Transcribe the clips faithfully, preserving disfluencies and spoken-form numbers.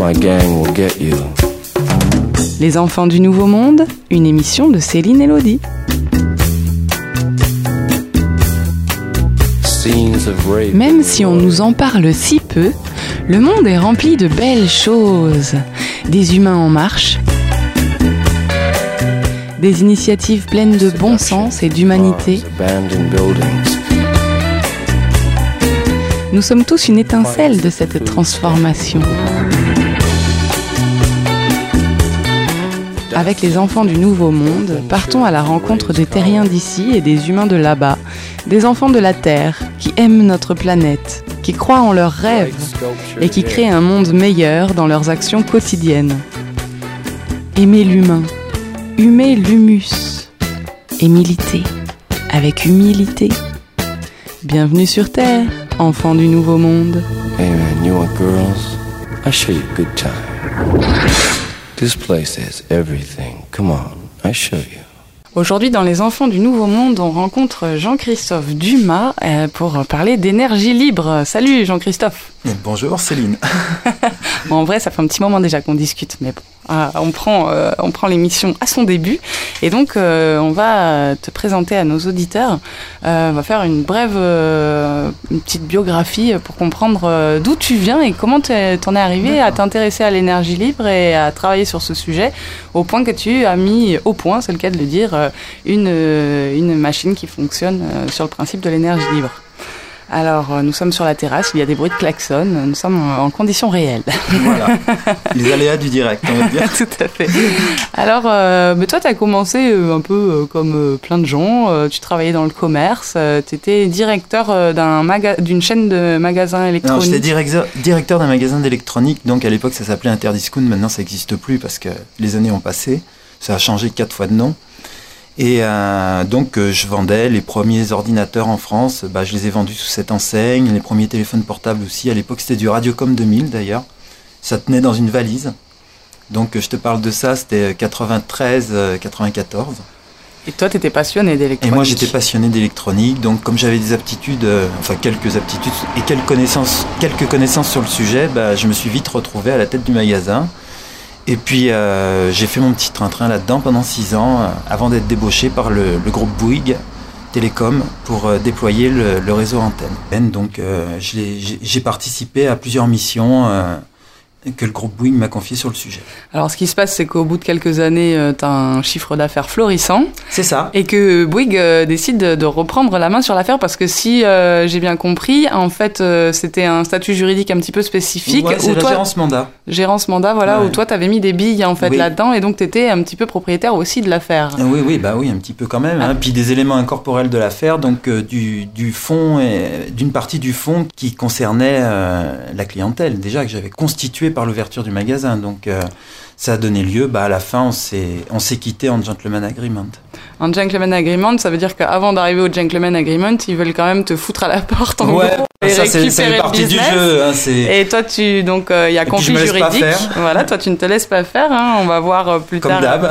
my gang will get you. Les enfants du Nouveau Monde, une émission de Céline Elodie. Même si on nous en parle si peu, le monde est rempli de belles choses. Des humains en marche, des initiatives pleines de bon sens et d'humanité. Nous sommes tous une étincelle de cette transformation. Avec les enfants du Nouveau Monde, partons à la rencontre des terriens d'ici et des humains de là-bas, des enfants de la Terre qui aiment notre planète, qui croient en leurs rêves et qui créent un monde meilleur dans leurs actions quotidiennes. Aimer l'humain, humer l'humus et militer avec humilité. Bienvenue sur Terre, enfants du Nouveau Monde. Hey man, you want girls? I'll show you a good time. This place has everything. Come on, I'll show you. Aujourd'hui, dans Les Enfants du Nouveau Monde, on rencontre Jean-Christophe Dumas euh, pour parler d'énergie libre. Salut Jean-Christophe. Bonjour Céline. Bon, en vrai, ça fait un petit moment déjà qu'on discute, mais bon, euh, on prend, euh, on prend l'émission à son début. Et donc, euh, on va te présenter à nos auditeurs. Euh, on va faire une brève, euh, une petite biographie pour comprendre euh, d'où tu viens et comment t'es, t'en es arrivé D'accord. à t'intéresser à l'énergie libre et à travailler sur ce sujet, au point que tu as mis au point, c'est le cas de le dire, euh, une, euh, une machine qui fonctionne euh, sur le principe de l'énergie libre. Alors, euh, nous sommes sur la terrasse, il y a des bruits de klaxon, nous sommes en conditions réelles. Voilà, les aléas du direct, on va dire. Tout à fait. Alors, euh, mais toi, tu as commencé euh, un peu euh, comme euh, plein de gens, euh, tu travaillais dans le commerce, euh, tu étais directeur euh, d'un maga- d'une chaîne de magasins électroniques. Non, j'étais directeur, directeur d'un magasin d'électronique, donc à l'époque ça s'appelait Interdiscount, maintenant ça n'existe plus parce que les années ont passé, ça a changé quatre fois de nom. Et euh, donc euh, je vendais les premiers ordinateurs en France, bah, je les ai vendus sous cette enseigne, les premiers téléphones portables aussi, à l'époque c'était du Radiocom deux mille d'ailleurs, ça tenait dans une valise, donc euh, je te parle de ça, c'était quatre-vingt-treize quatre-vingt-quatorze. Et toi tu étais passionné d'électronique. Et moi j'étais passionné d'électronique, donc comme j'avais des aptitudes, euh, enfin quelques aptitudes et quelques connaissances, quelques connaissannes sur le sujet, bah, je me suis vite retrouvé à la tête du magasin. Et puis euh, j'ai fait mon petit train-train là-dedans pendant six ans, euh, avant d'être débauché par le, le groupe Bouygues Télécom pour euh, déployer le, le réseau antenne. Donc euh, je l'ai, j'ai, j'ai participé à plusieurs missions euh, que le groupe Bouygues m'a confié sur le sujet. Alors ce qui se passe, c'est qu'au bout de quelques années, euh, tu as un chiffre d'affaires florissant. C'est ça. Et que Bouygues euh, décide de, de reprendre la main sur l'affaire parce que si euh, j'ai bien compris, en fait, euh, c'était un statut juridique un petit peu spécifique. Ouais, c'est où la toi, gérance mandat. Gérance mandat, voilà, ouais. où toi, tu avais mis des billes en fait oui. là-dedans et donc tu étais un petit peu propriétaire aussi de l'affaire. Oui, oui, bah oui, un petit peu quand même. Ah. Hein. Puis des éléments incorporels de l'affaire, donc euh, du, du fond, et, d'une partie du fond qui concernait euh, la clientèle, déjà que j'avais constitué par l'ouverture du magasin. Donc euh, ça a donné lieu, bah, à la fin on s'est, on s'est quitté en gentleman agreement. En gentleman agreement, ça veut dire qu'avant d'arriver au gentleman agreement, ils veulent quand même te foutre à la porte en ouais, gros et ça, récupérer c'est, c'est partie le business. Du jeu. Hein, c'est... Et toi, tu donc il euh, y a et conflit juridique. Voilà, toi tu ne te laisses pas faire. Hein, on va voir euh, plus Comme tard. d'hab.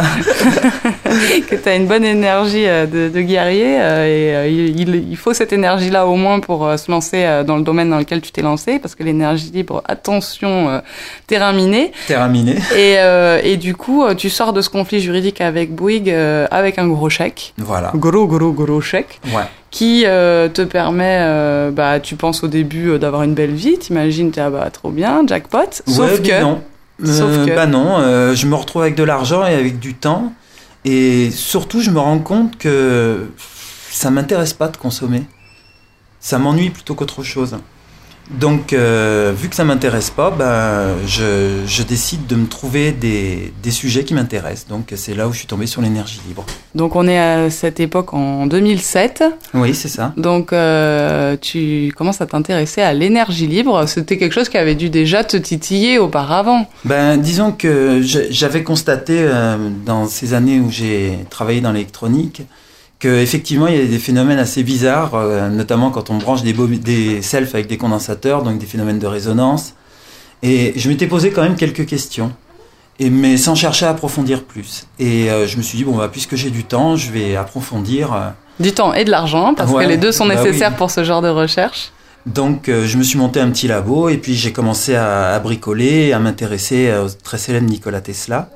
que tu as une bonne énergie euh, de, de guerrier euh, et euh, il, il faut cette énergie-là au moins pour euh, se lancer euh, dans le domaine dans lequel tu t'es lancé, parce que l'énergie libre, attention, euh, terrain miné. Terrain miné. Et, euh, et du coup, tu sors de ce conflit juridique avec Bouygues euh, avec un gros chèque. Voilà. Gros, gros, gros chèque. Ouais. Qui euh, te permet, euh, bah, tu penses au début euh, d'avoir une belle vie, t'imagines, t'es ah bah trop bien, jackpot. Sauf ouais, que. Non. Sauf euh, que. Bah non, euh, je me retrouve avec de l'argent et avec du temps. Et surtout, je me rends compte que ça m'intéresse pas de consommer. Ça m'ennuie plutôt qu'autre chose. Donc, euh, vu que ça m'intéresse pas, ben, je, je décide de me trouver des, des sujets qui m'intéressent. Donc, c'est là où je suis tombé sur l'énergie libre. Donc, on est à cette époque en deux mille sept. Oui, c'est ça. Donc, euh, tu commences à t'intéresser à l'énergie libre. C'était quelque chose qui avait dû déjà te titiller auparavant. Ben, disons que j'avais constaté euh, dans ces années où j'ai travaillé dans l'électronique qu'effectivement, il y a des phénomènes assez bizarres, euh, notamment quand on branche des, bo- des selfs avec des condensateurs, donc des phénomènes de résonance. Et je m'étais posé quand même quelques questions, et, mais sans chercher à approfondir plus. Et euh, je me suis dit, bon, bah, puisque j'ai du temps, je vais approfondir. Euh... Du temps et de l'argent, parce ouais, que les deux sont nécessaires bah oui. pour ce genre de recherche. Donc, euh, je me suis monté un petit labo et puis j'ai commencé à, à bricoler, à m'intéresser au très célèbre Nikola Tesla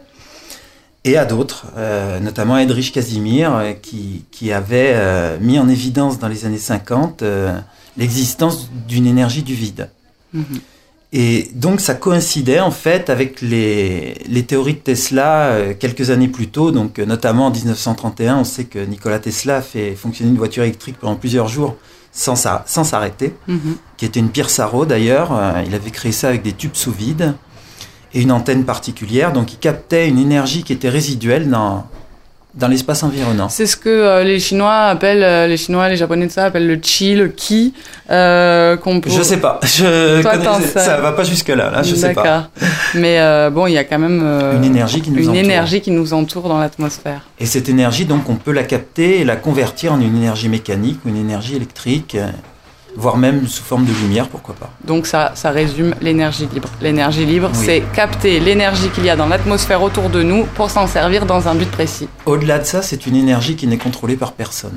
et à d'autres, euh, notamment à Friedrich Casimir, euh, qui, qui avait euh, mis en évidence dans les années cinquante euh, l'existence d'une énergie du vide. Mm-hmm. Et donc, ça coïncidait en fait avec les, les théories de Tesla euh, quelques années plus tôt. Donc, euh, notamment en dix-neuf cent trente et un, on sait que Nikola Tesla a fait fonctionner une voiture électrique pendant plusieurs jours sans, sans s'arrêter, mmh. qui était une Pirsaro d'ailleurs. Euh, il avait créé ça avec des tubes sous vide et une antenne particulière. Donc, il captait une énergie qui était résiduelle dans, dans l'espace environnant. C'est ce que euh, les Chinois appellent, euh, les Chinois, les Japonais de ça appellent le chi, le ki. Euh, qu'on peut... Je sais pas. Je Toi, connais, ça va pas jusque là. Là, je sais pas. D'accord. Mais euh, bon, il y a quand même euh, une énergie qui nous une entoure. énergie qui nous entoure dans l'atmosphère. Et cette énergie, donc, on peut la capter et la convertir en une énergie mécanique ou une énergie électrique, euh, voire même sous forme de lumière, pourquoi pas. Donc ça, ça résume l'énergie libre. L'énergie libre, oui. C'est capter l'énergie qu'il y a dans l'atmosphère autour de nous pour s'en servir dans un but précis. Au-delà de ça, c'est une énergie qui n'est contrôlée par personne.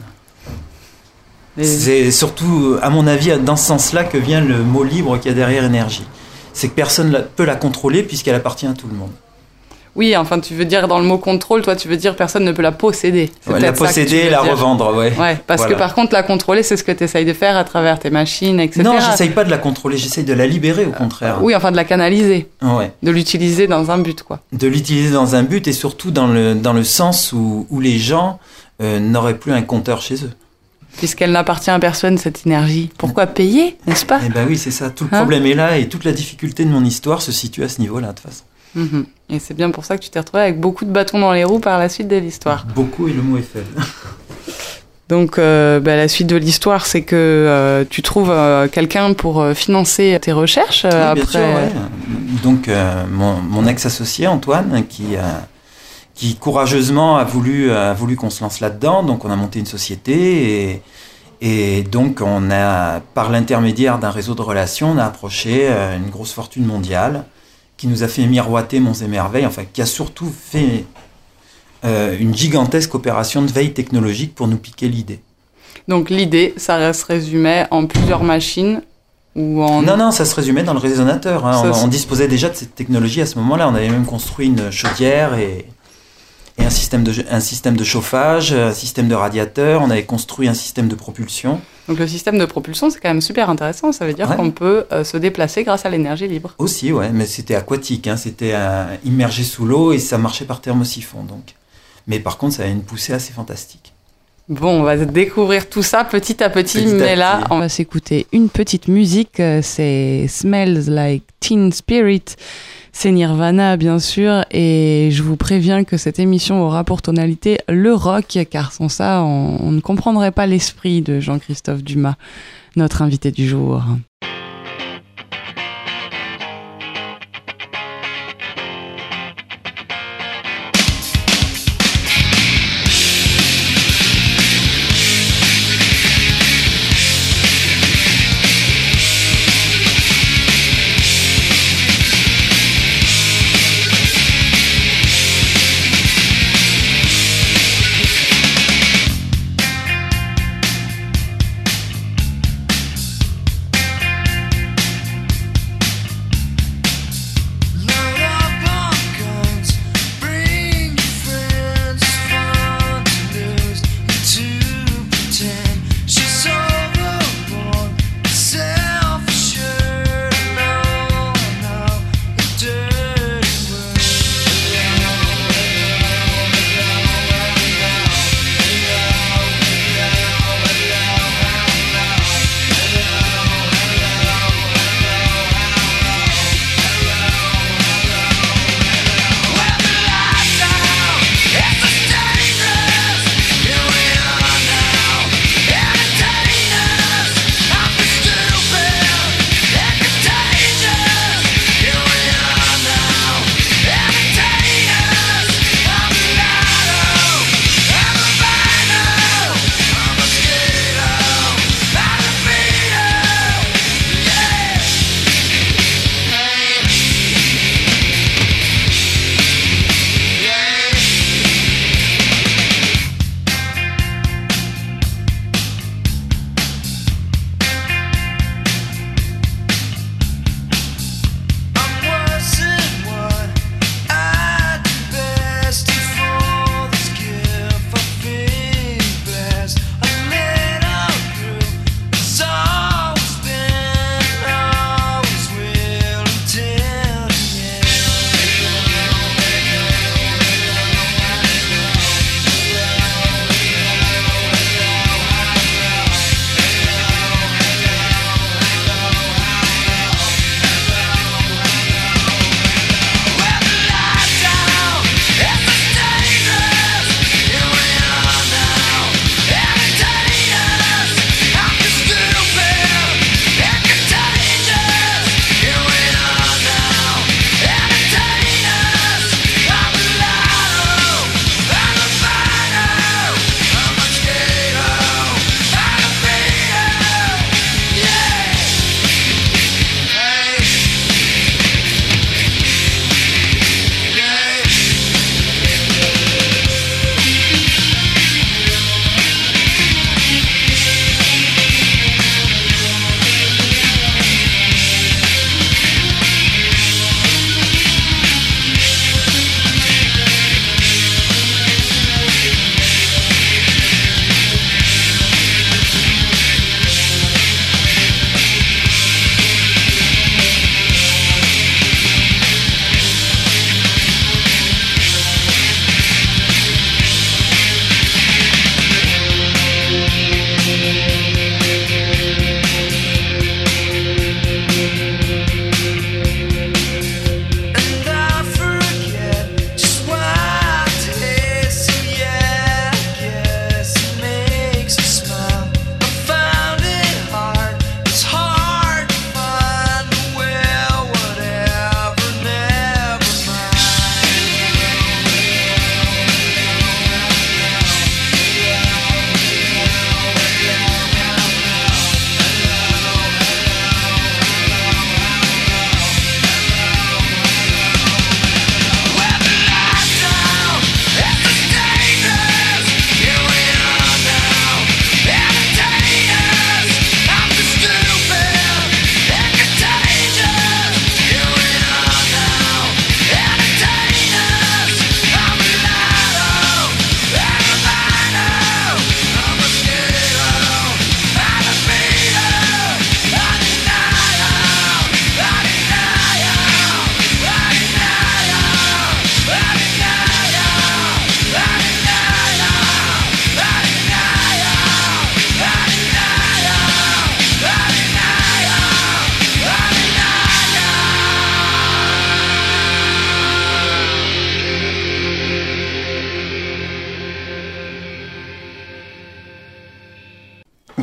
Les... C'est surtout, à mon avis, dans ce sens-là que vient le mot libre qu'il y a derrière énergie. C'est que personne ne peut la contrôler puisqu'elle appartient à tout le monde. Oui, enfin, tu veux dire dans le mot contrôle, toi, tu veux dire personne ne peut la posséder. Ouais, la posséder et la dire. Revendre, ouais. Ouais, parce voilà. que par contre, la contrôler, c'est ce que tu essayes de faire à travers tes machines, et cetera. Non, j'essaye pas de la contrôler, j'essaye de la libérer, au contraire. Euh, oui, enfin, de la canaliser. Ouais. De l'utiliser dans un but, quoi. De l'utiliser dans un but et surtout dans le, dans le sens où, où les gens euh, n'auraient plus un compteur chez eux. Puisqu'elle n'appartient à personne, cette énergie. Pourquoi payer, n'est-ce pas ? Eh ben oui, c'est ça. Tout le hein problème est là et toute la difficulté de mon histoire se situe à ce niveau-là, de toute façon. Mmh. Et c'est bien pour ça que tu t'es retrouvé avec beaucoup de bâtons dans les roues par la suite de l'histoire. Beaucoup, et le mot est faible. Donc, euh, bah, la suite de l'histoire, c'est que euh, tu trouves euh, quelqu'un pour euh, financer tes recherches. Euh, oui, après... bien sûr, ouais. Donc, euh, mon, mon ex-associé, Antoine, qui, euh, qui courageusement a voulu, a voulu qu'on se lance là-dedans. Donc, on a monté une société et... Et donc, on a, par l'intermédiaire d'un réseau de relations, on a approché euh, une grosse fortune mondiale qui nous a fait miroiter monts et merveilles, enfin, qui a surtout fait euh, une gigantesque opération de veille technologique pour nous piquer l'idée. Donc, l'idée, ça se résumait en plusieurs machines ou en... Non, non, ça se résumait dans le résonateur. Hein. Ça, on, on disposait déjà de cette technologie à ce moment-là. On avait même construit une chaudière et... et un système, de, un système de chauffage, un système de radiateur, on avait construit un système de propulsion. Donc le système de propulsion, c'est quand même super intéressant, ça veut dire ouais. qu'on peut euh, se déplacer grâce à l'énergie libre. Aussi, ouais, mais c'était aquatique, hein, c'était euh, immergé sous l'eau et ça marchait par thermosiphon. Donc. Mais par contre, ça avait une poussée assez fantastique. Bon, on va découvrir tout ça petit à petit, petit mais à là, petit. on va s'écouter une petite musique, c'est Smells Like Teen Spirit. C'est Nirvana, bien sûr, et je vous préviens que cette émission aura pour tonalité le rock, car sans ça, on, on ne comprendrait pas l'esprit de Jean-Christophe Dumas, notre invité du jour.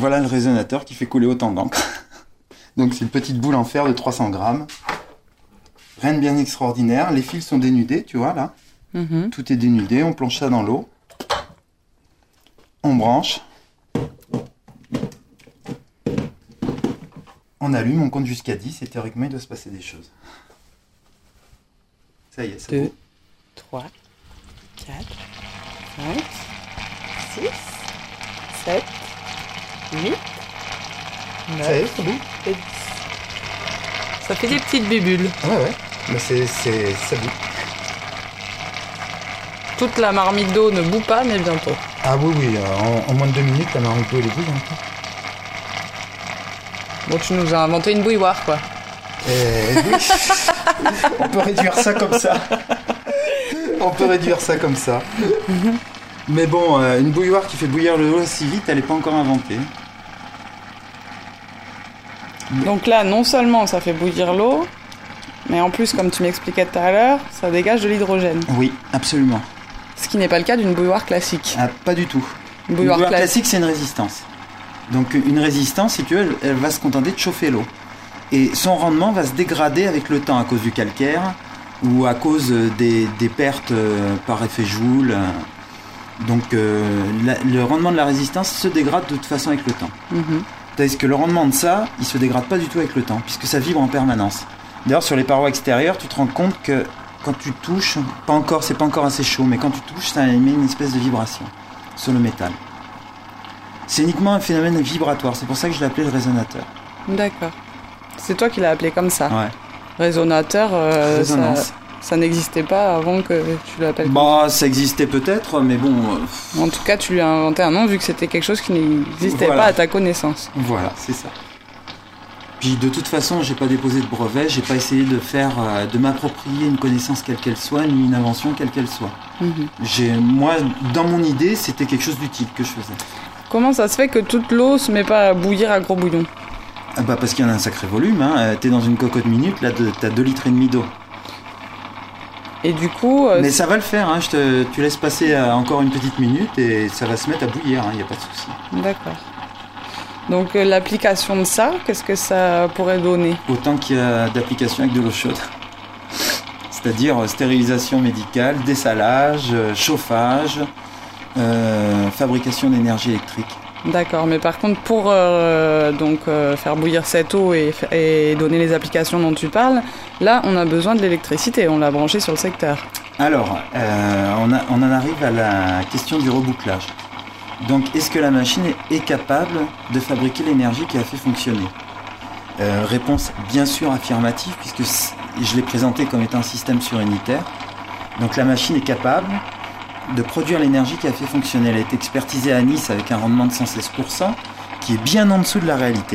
Voilà le résonateur qui fait couler autant d'encre. Donc c'est une petite boule en fer de trois cents grammes. Rien de bien extraordinaire. Les fils sont dénudés, tu vois là. Mm-hmm. Tout est dénudé. On plonge ça dans l'eau. On branche. On allume, on compte jusqu'à dix et théoriquement il doit se passer des choses. Ça y est, ça deux, trois, quatre, cinq, six, sept, huit, neuf, ça y est, c'est bon. Et dix. Ça fait des petites bulles. Ouais, ouais. Mais c'est, c'est, ça bout. Toute la marmite d'eau ne bout pas, mais bientôt. Ah oui, oui. En, en moins de deux minutes, la marmite d'eau, elle est bouillante. Bon, tu nous as inventé une bouilloire, quoi. Eh oui. On peut réduire ça comme ça. On peut réduire ça comme ça. Mm-hmm. Mais bon, euh, une bouilloire qui fait bouillir le l'eau si vite, elle n'est pas encore inventée. Donc là, non seulement ça fait bouillir l'eau, mais en plus, comme tu m'expliquais tout à l'heure, ça dégage de l'hydrogène. Oui, absolument. Ce qui n'est pas le cas d'une bouilloire classique. Ah, pas du tout. Une bouilloire, une bouilloire cla- classique, c'est une résistance. Donc une résistance, si tu veux, elle, elle va se contenter de chauffer l'eau. Et son rendement va se dégrader avec le temps à cause du calcaire ou à cause des, des pertes par effet Joule. Donc euh, la, le rendement de la résistance se dégrade de toute façon avec le temps. Mm-hmm. Tandis que le rendement de ça, il se dégrade pas du tout avec le temps, puisque ça vibre en permanence. D'ailleurs, sur les parois extérieures, tu te rends compte que quand tu touches, pas encore, c'est pas encore assez chaud, mais quand tu touches, ça émet une espèce de vibration sur le métal. C'est uniquement un phénomène vibratoire, c'est pour ça que je l'ai appelé le résonateur. D'accord. C'est toi qui l'as appelé comme ça. Ouais. Résonateur, euh, Résonance. ça, ça n'existait pas avant que tu l'appelles. Bah, ça existait peut-être, mais bon. Euh... En tout cas, tu lui as inventé un nom vu que c'était quelque chose qui n'existait voilà. pas à ta connaissance. Voilà, c'est ça. Puis de toute façon, j'ai pas déposé de brevet, j'ai pas essayé de faire, euh, de m'approprier une connaissance quelle qu'elle soit, ni une invention quelle qu'elle soit. Mm-hmm. J'ai, moi, dans mon idée, c'était quelque chose d'utile que je faisais. Comment ça se fait que toute l'eau se met pas à bouillir à gros bouillon ? Ah bah parce qu'il y en a un sacré volume, hein. T'es dans une cocotte minute, là t'as deux litres et demi d'eau. Et du coup... Euh, Mais ça va le faire, hein. Je te, tu laisses passer encore une petite minute et ça va se mettre à bouillir, il hein. n'y a pas de souci. D'accord. Donc euh, l'application de ça, qu'est-ce que ça pourrait donner ? Autant qu'il y a d'applications avec de l'eau chaude. C'est-à-dire euh, stérilisation médicale, dessalage, euh, chauffage, euh, fabrication d'énergie électrique. D'accord, mais par contre pour euh, donc, euh, faire bouillir cette eau et, et donner les applications dont tu parles, là on a besoin de l'électricité, on l'a branché sur le secteur. Alors, euh, on, a, on en arrive à la question du rebouclage. Donc, est-ce que la machine est, est capable de fabriquer l'énergie qui a fait fonctionner ? euh, Réponse bien sûr affirmative, puisque je l'ai présenté comme étant un système surinitaire. Donc la machine est capable de produire l'énergie qui a fait fonctionner. Elle a été expertisée à Nice avec un rendement de cent seize pour cent, qui est bien en dessous de la réalité.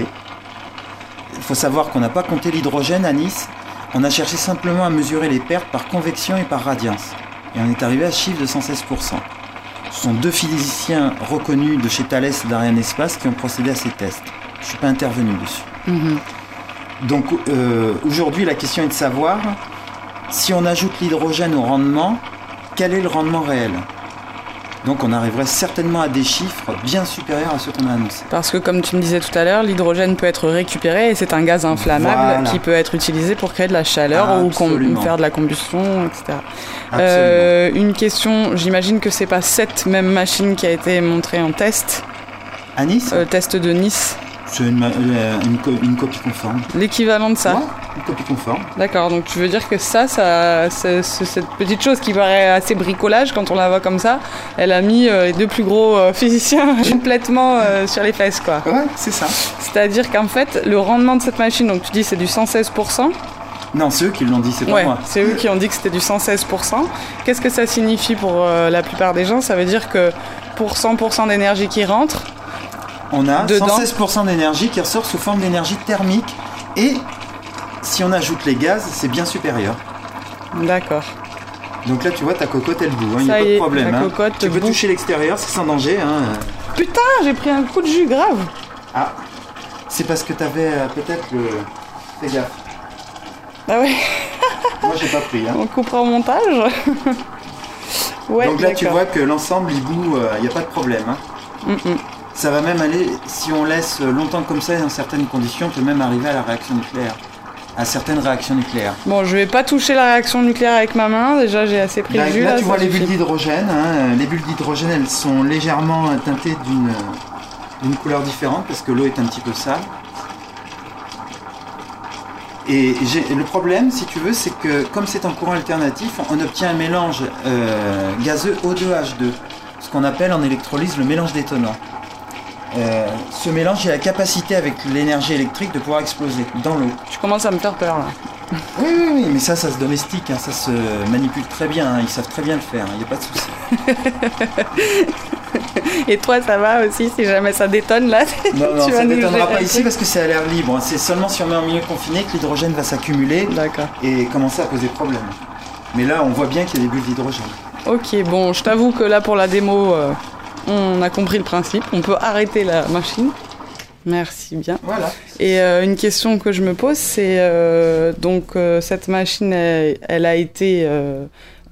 Il faut savoir qu'on n'a pas compté l'hydrogène à Nice, on a cherché simplement à mesurer les pertes par convection et par radiance. Et on est arrivé à ce chiffre de cent seize pour cent. Ce sont deux physiciens reconnus de chez Thales et d'Ariane Espace qui ont procédé à ces tests. Je ne suis pas intervenu dessus. Mmh. Donc euh, aujourd'hui, la question est de savoir si on ajoute l'hydrogène au rendement, quel est le rendement réel ? Donc on arriverait certainement à des chiffres bien supérieurs à ceux qu'on a annoncés. Parce que comme tu me disais tout à l'heure, l'hydrogène peut être récupéré et c'est un gaz inflammable voilà. qui peut être utilisé pour créer de la chaleur ah, ou com- faire de la combustion, et cetera. Euh, une question, j'imagine que c'est pas cette même machine qui a été montrée en test. À Nice ? euh, Test de Nice. C'est une, euh, une, co- une copie conforme. L'équivalent de ça ? Ouais, une copie conforme. D'accord, donc tu veux dire que ça, ça c'est, c'est cette petite chose qui paraît assez bricolage quand on la voit comme ça, elle a mis euh, les deux plus gros euh, physiciens complètement euh, sur les fesses, quoi. Ouais, c'est ça. C'est-à-dire qu'en fait, le rendement de cette machine, donc tu dis c'est du cent seize pour cent. Non, c'est eux qui l'ont dit, c'est pas ouais, moi. C'est eux qui ont dit que c'était du cent seize pour cent. Qu'est-ce que ça signifie pour euh, la plupart des gens ? Ça veut dire que pour cent pour cent d'énergie qui rentre, on a dedans. cent seize pour cent d'énergie qui ressort sous forme d'énergie thermique et si on ajoute les gaz, c'est bien supérieur. D'accord. Donc là, tu vois, ta cocotte, elle boue, il hein, n'y a pas de problème. Ta hein. cocotte Tu peux boue. toucher l'extérieur, c'est sans danger. Hein. Putain, j'ai pris un coup de jus grave. Ah, c'est parce que t'avais euh, peut-être le... Fais gaffe. Ah ouais. Moi, j'ai pas pris. Hein. On coupera au montage. Ouais, donc là, d'accord. tu vois que l'ensemble, il boue, il euh, n'y a pas de problème. Hein. Mm-mm. Ça va même aller, si on laisse longtemps comme ça, dans certaines conditions, on peut même arriver à la réaction nucléaire. À certaines réactions nucléaires. Bon, je vais pas toucher la réaction nucléaire avec ma main, déjà j'ai assez prévu. Là, là là tu vois les suffit. bulles d'hydrogène. Hein. Les bulles d'hydrogène, elles sont légèrement teintées d'une, d'une couleur différente parce que l'eau est un petit peu sale. Et j'ai, le problème, si tu veux, c'est que comme c'est en courant alternatif, on obtient un mélange euh, gazeux O deux H deux, ce qu'on appelle en électrolyse le mélange détonnant. Euh, ce mélange a la capacité avec l'énergie électrique de pouvoir exploser dans l'eau. Tu commences à me faire peur là. Oui, oui, oui, mais ça, ça se domestique, hein, ça se manipule très bien, hein, ils savent très bien le faire, il n'y a pas de souci. Et toi, ça va aussi si jamais ça détonne là? Non, non, tu ça vas ne nous détonnera jeter pas un ici truc. parce que c'est à l'air libre. C'est seulement si on met en milieu confiné que l'hydrogène va s'accumuler D'accord. et commencer à poser problème. Mais là, on voit bien qu'il y a des bulles d'hydrogène. Ok, bon, je t'avoue que là pour la démo, euh, on a compris le principe. On peut arrêter la machine. Merci bien. Voilà. Et euh, une question que je me pose, c'est euh, donc euh, cette machine, elle, elle a été euh,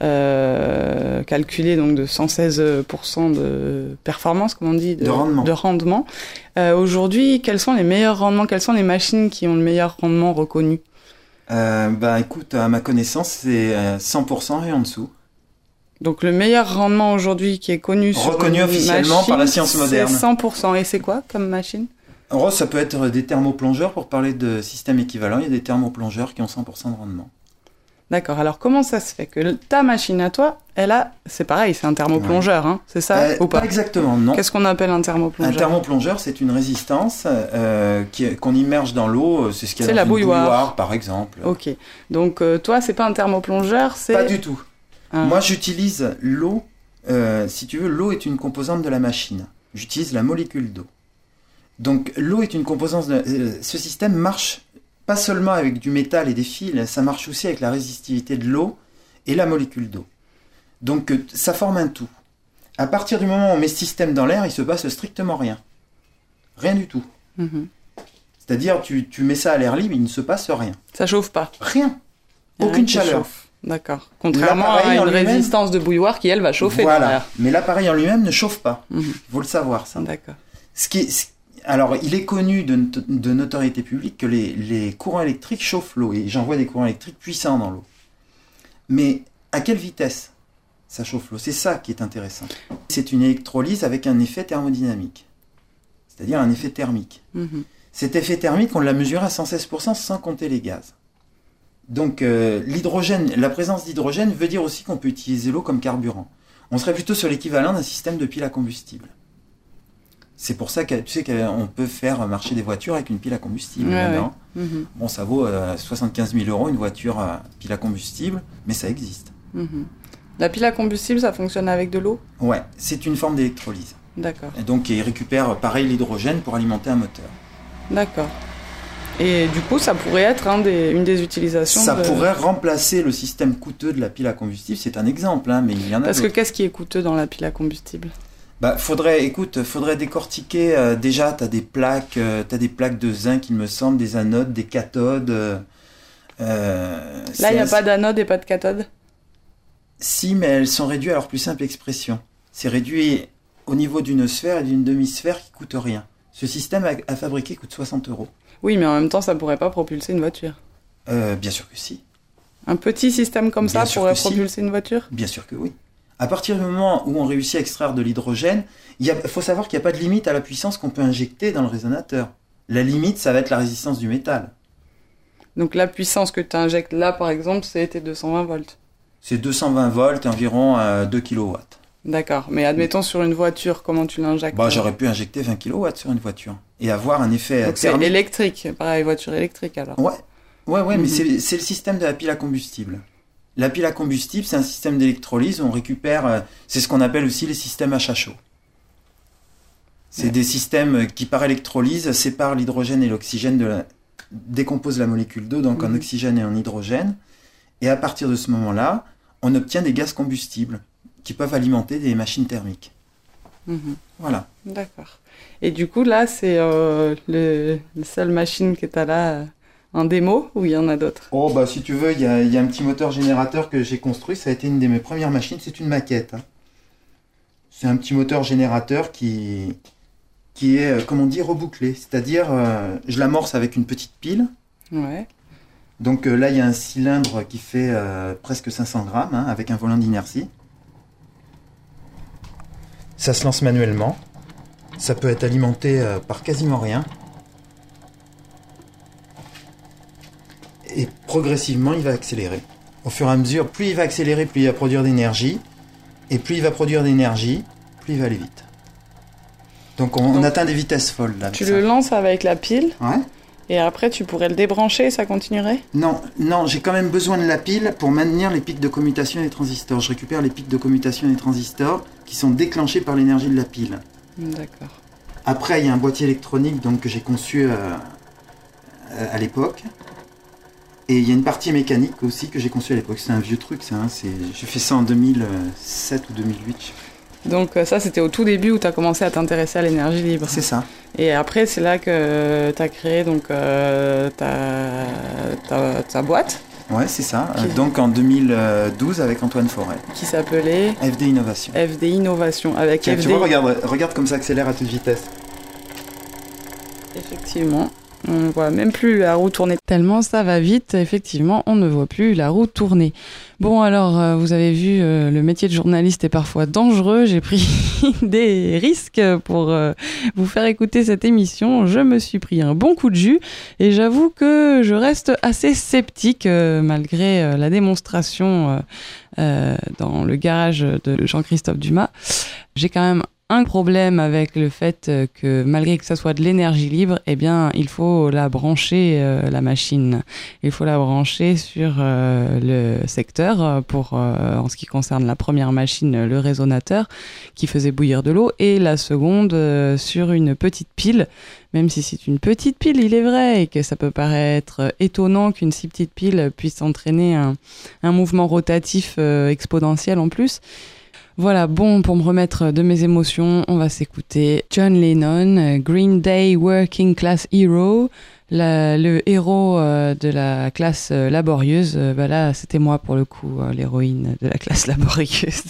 euh, calculée donc de cent seize pour cent de performance, comme on dit, de, De rendement. De rendement. Euh, aujourd'hui, quels sont les meilleurs rendements? Quelles sont les machines qui ont le meilleur rendement reconnu? Euh, bah écoute, à ma connaissance, c'est euh, cent pour cent et en dessous. Donc le meilleur rendement aujourd'hui qui est connu sur Reconnu une officiellement machine, par la science moderne. c'est cent pour cent. Et c'est quoi comme machine? En gros, ça peut être des thermoplongeurs. Pour parler de système équivalent, il y a des thermoplongeurs qui ont cent pour cent de rendement. D'accord, alors comment ça se fait que ta machine à toi, elle a, c'est pareil, c'est un thermoplongeur, hein, c'est ça Euh, ou pas? Pas exactement, non. Qu'est-ce qu'on appelle un thermoplongeur? Un thermoplongeur, c'est une résistance euh, qui, qu'on immerge dans l'eau. C'est ce qu'il y a C'est dans la une bouilloire. bouilloire, par exemple. Ok, donc euh, toi, c'est pas un thermoplongeur, c'est... Pas du tout. un- Moi, j'utilise l'eau. Euh, si tu veux, l'eau est une composante de la machine. J'utilise la molécule d'eau. Donc, l'eau est une composante. De... euh, ce système marche pas seulement avec du métal et des fils, ça marche aussi avec la résistivité de l'eau et la molécule d'eau. Donc, euh, ça forme un tout. À partir du moment où on met ce système dans l'air, il se passe strictement rien. Rien du tout. Mhm. C'est-à-dire, tu, tu mets ça à l'air libre, il ne se passe rien. Ça chauffe pas. Rien. Y a rien Aucune qui chaleur. chauffe. D'accord. Contrairement à L'appareil en une lui-même- résistance de bouilloire qui, elle, va chauffer dans Voilà. l'air. Mais l'appareil en lui-même ne chauffe pas. Il Mhm. faut le savoir, ça. D'accord. Ce qui est, ce- alors, il est connu de, not- de notoriété publique que les, les courants électriques chauffent l'eau. Et j'envoie des courants électriques puissants dans l'eau. Mais à quelle vitesse ça chauffe l'eau? C'est ça qui est intéressant. C'est une électrolyse avec un effet thermodynamique. C'est-à-dire un effet thermique. Mhm. Cet effet thermique, on l'a mesuré à cent seize pour cent sans compter les gaz. Donc euh, l'hydrogène, la présence d'hydrogène veut dire aussi qu'on peut utiliser l'eau comme carburant. On serait plutôt sur l'équivalent d'un système de pile à combustible. C'est pour ça que tu sais qu'on peut faire marcher des voitures avec une pile à combustible. Ouais, maintenant. ouais. Mhm. Bon, ça vaut euh, soixante-quinze mille euros une voiture à pile à combustible, mais ça existe. Mhm. La pile à combustible, ça fonctionne avec de l'eau? Ouais, c'est une forme d'électrolyse. D'accord. Et donc il récupère pareil l'hydrogène pour alimenter un moteur. D'accord. Et du coup, ça pourrait être un des, une des utilisations Ça de... pourrait remplacer le système coûteux de la pile à combustible, c'est un exemple, hein, mais il y en a Parce que d'autres. qu'est-ce qui est coûteux dans la pile à combustible? Bah, faudrait, écoute, faudrait décortiquer. Euh, déjà, t'as des plaques, euh, t'as des plaques de zinc, il me semble, des anodes, des cathodes. Euh, euh, Là, il n'y a c'est- pas d'anode et pas de cathode? Si, mais elles sont réduites à leur plus simple expression. C'est réduit au niveau d'une sphère et d'une demi-sphère qui coûte rien. Ce système à, à fabriquer coûte soixante euros. Oui, mais en même temps, ça pourrait pas propulser une voiture. Euh, bien sûr que si. Un petit système comme Bien ça sûr pourrait que si. propulser une voiture? Bien sûr que oui. À partir du moment où on réussit à extraire de l'hydrogène, il y a- faut savoir qu'il n'y a pas de limite à la puissance qu'on peut injecter dans le résonateur. La limite, ça va être la résistance du métal. Donc la puissance que tu injectes là, par exemple, c'était deux cent vingt volts. C'est deux cent vingt volts, environ euh, deux kilowatts. D'accord. Mais admettons sur une voiture, comment tu l'injectes? Bah, j'aurais pu injecter vingt kilowatts sur une voiture et avoir un effet Donc c'est thermique. électrique. Pareil, voiture électrique alors. Ouais, ouais, ouais, mais Mhm. c'est c'est le système de la pile à combustible. La pile à combustible, c'est un système d'électrolyse où on récupère, euh, c'est ce qu'on appelle aussi les systèmes H H O. C'est Ouais. des systèmes qui, par électrolyse, séparent l'hydrogène et l'oxygène, de la... décomposent la molécule d'eau, donc en Mhm. oxygène et en hydrogène. Et à partir de ce moment-là, on obtient des gaz combustibles qui peuvent alimenter des machines thermiques. Mhm. Voilà. D'accord. Et du coup, là, c'est euh, le, le seule machine que tu as là euh, en démo ou il y en a d'autres? Oh, bah si tu veux, il y a, il y a un petit moteur générateur que j'ai construit. Ça a été une de mes premières machines. C'est une maquette. hein. C'est un petit moteur générateur qui, qui est, euh, comme on dit, rebouclée. C'est-à-dire, euh, je l'amorce avec une petite pile. Ouais. Donc euh, là, il y a un cylindre qui fait euh, presque cinq cents grammes, hein, avec un volant d'inertie. Ça se lance manuellement. Ça peut être alimenté euh, par quasiment rien. Et progressivement, il va accélérer. Au fur et à mesure, plus il va accélérer, plus il va produire d'énergie. Et plus il va produire d'énergie, plus il va aller vite. Donc on, Donc, on atteint des vitesses folles là. Tu le lances avec la pile. Ouais. Et après, tu pourrais le débrancher, ça continuerait ? Non, non, j'ai quand même besoin de la pile pour maintenir les pics de commutation des transistors. Je récupère les pics de commutation des transistors qui sont déclenchés par l'énergie de la pile. D'accord. Après, il y a un boîtier électronique donc, que j'ai conçu euh, à l'époque. Et il y a une partie mécanique aussi que j'ai conçue à l'époque. C'est un vieux truc, ça. Hein, c'est... J'ai fait ça en deux mille sept ou deux mille huit, je sais plus. Donc ça, c'était au tout début où tu as commencé à t'intéresser à l'énergie libre. C'est ça. Et après, c'est là que tu as créé donc, euh, ta, ta, ta boîte. Ouais, c'est ça. Qui... Euh, donc en deux mille douze avec Antoine Forêt. Qui s'appelait F D Innovation. F D Innovation. Avec Tiens, F D... Tu vois, regarde, regarde comme ça accélère à toute vitesse. Effectivement. On ne voit même plus la roue tourner. Tellement ça va vite, effectivement, on ne voit plus la roue tourner. Bon, alors, euh, vous avez vu, euh, le métier de journaliste est parfois dangereux. J'ai pris des risques pour euh, vous faire écouter cette émission. Je me suis pris un bon coup de jus et j'avoue que je reste assez sceptique euh, malgré euh, la démonstration euh, euh, dans le garage de Jean-Christophe Dumas. J'ai quand même un problème avec le fait que malgré que ça soit de l'énergie libre, eh bien, il faut la brancher, euh, la machine. Il faut la brancher sur euh, le secteur pour, euh, en ce qui concerne la première machine, le résonateur qui faisait bouillir de l'eau, et la seconde euh, sur une petite pile. Même si c'est une petite pile, il est vrai, et que ça peut paraître étonnant qu'une si petite pile puisse entraîner un, un mouvement rotatif euh, exponentiel en plus. Voilà, bon, pour me remettre de mes émotions, on va s'écouter John Lennon, Green Day Working Class Hero, la, le héros euh, de la classe euh, laborieuse. Euh, bah là, c'était moi pour le coup, euh, l'héroïne de la classe laborieuse.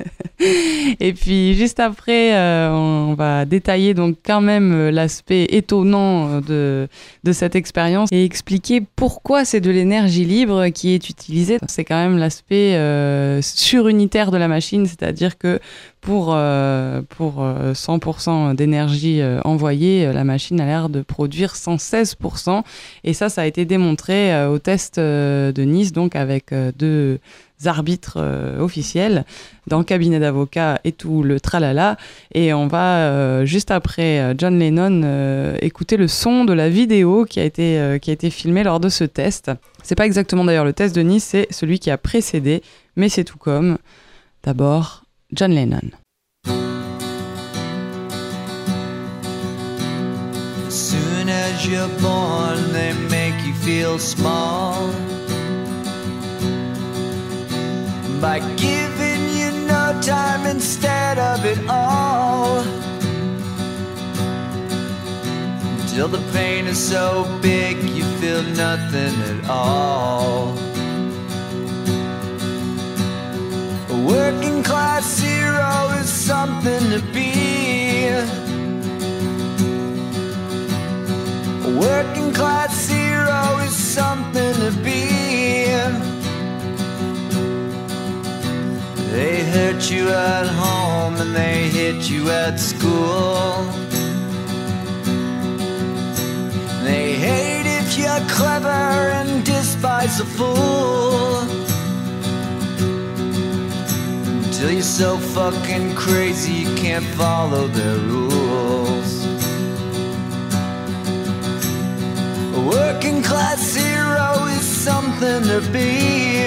Et puis juste après, euh, on va détailler donc quand même l'aspect étonnant de, de cette expérience et expliquer pourquoi c'est de l'énergie libre qui est utilisée. C'est quand même l'aspect euh, surunitaire de la machine, c'est-à-dire que pour, euh, pour cent pour cent d'énergie euh, envoyée, la machine a l'air de produire cent seize pour cent. Et ça, ça a été démontré euh, au test euh, de Nice, donc avec euh, deux arbitres euh, officiels dans le cabinet d'avocats et tout le tralala. Et on va, euh, juste après euh, John Lennon, euh, écouter le son de la vidéo qui a été, euh, qui a été filmée lors de ce test. C'est pas exactement d'ailleurs le test de Nice, c'est celui qui a précédé, mais c'est tout comme. D'abord, John Lennon. As soon as you're born, they make you feel small by giving you no time instead of it all, till the pain is so big you feel nothing at all. A working class hero is something to be. A working class hero is something to be. They hurt you at home and they hit you at school. They hate if you're clever and despise a fool, until you're so fucking crazy you can't follow their rules. A working class hero is something to be.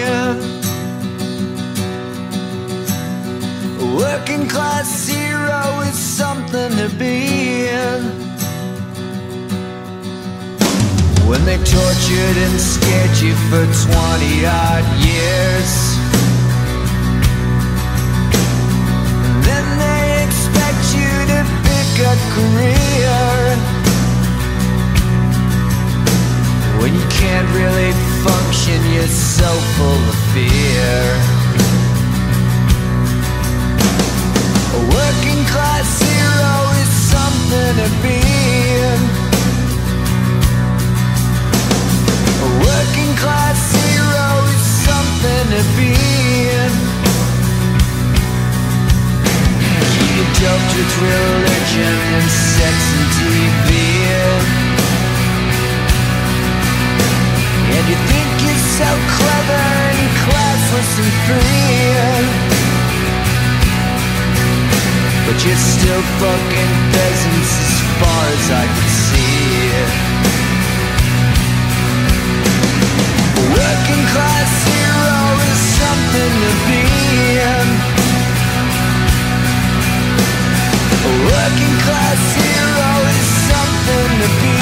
A working class hero is something to be. When they tortured and scared you for twenty odd years, then they expect you to pick a career when you can't really function, you're so full of fear. A working class hero is something something to be. A working class hero is something to be. You doped with religion and sex and T V. And you think you're so clever and classless and free, but you're still fucking peasants as far as I can see. A working class hero is something to be. A working class hero is something to be.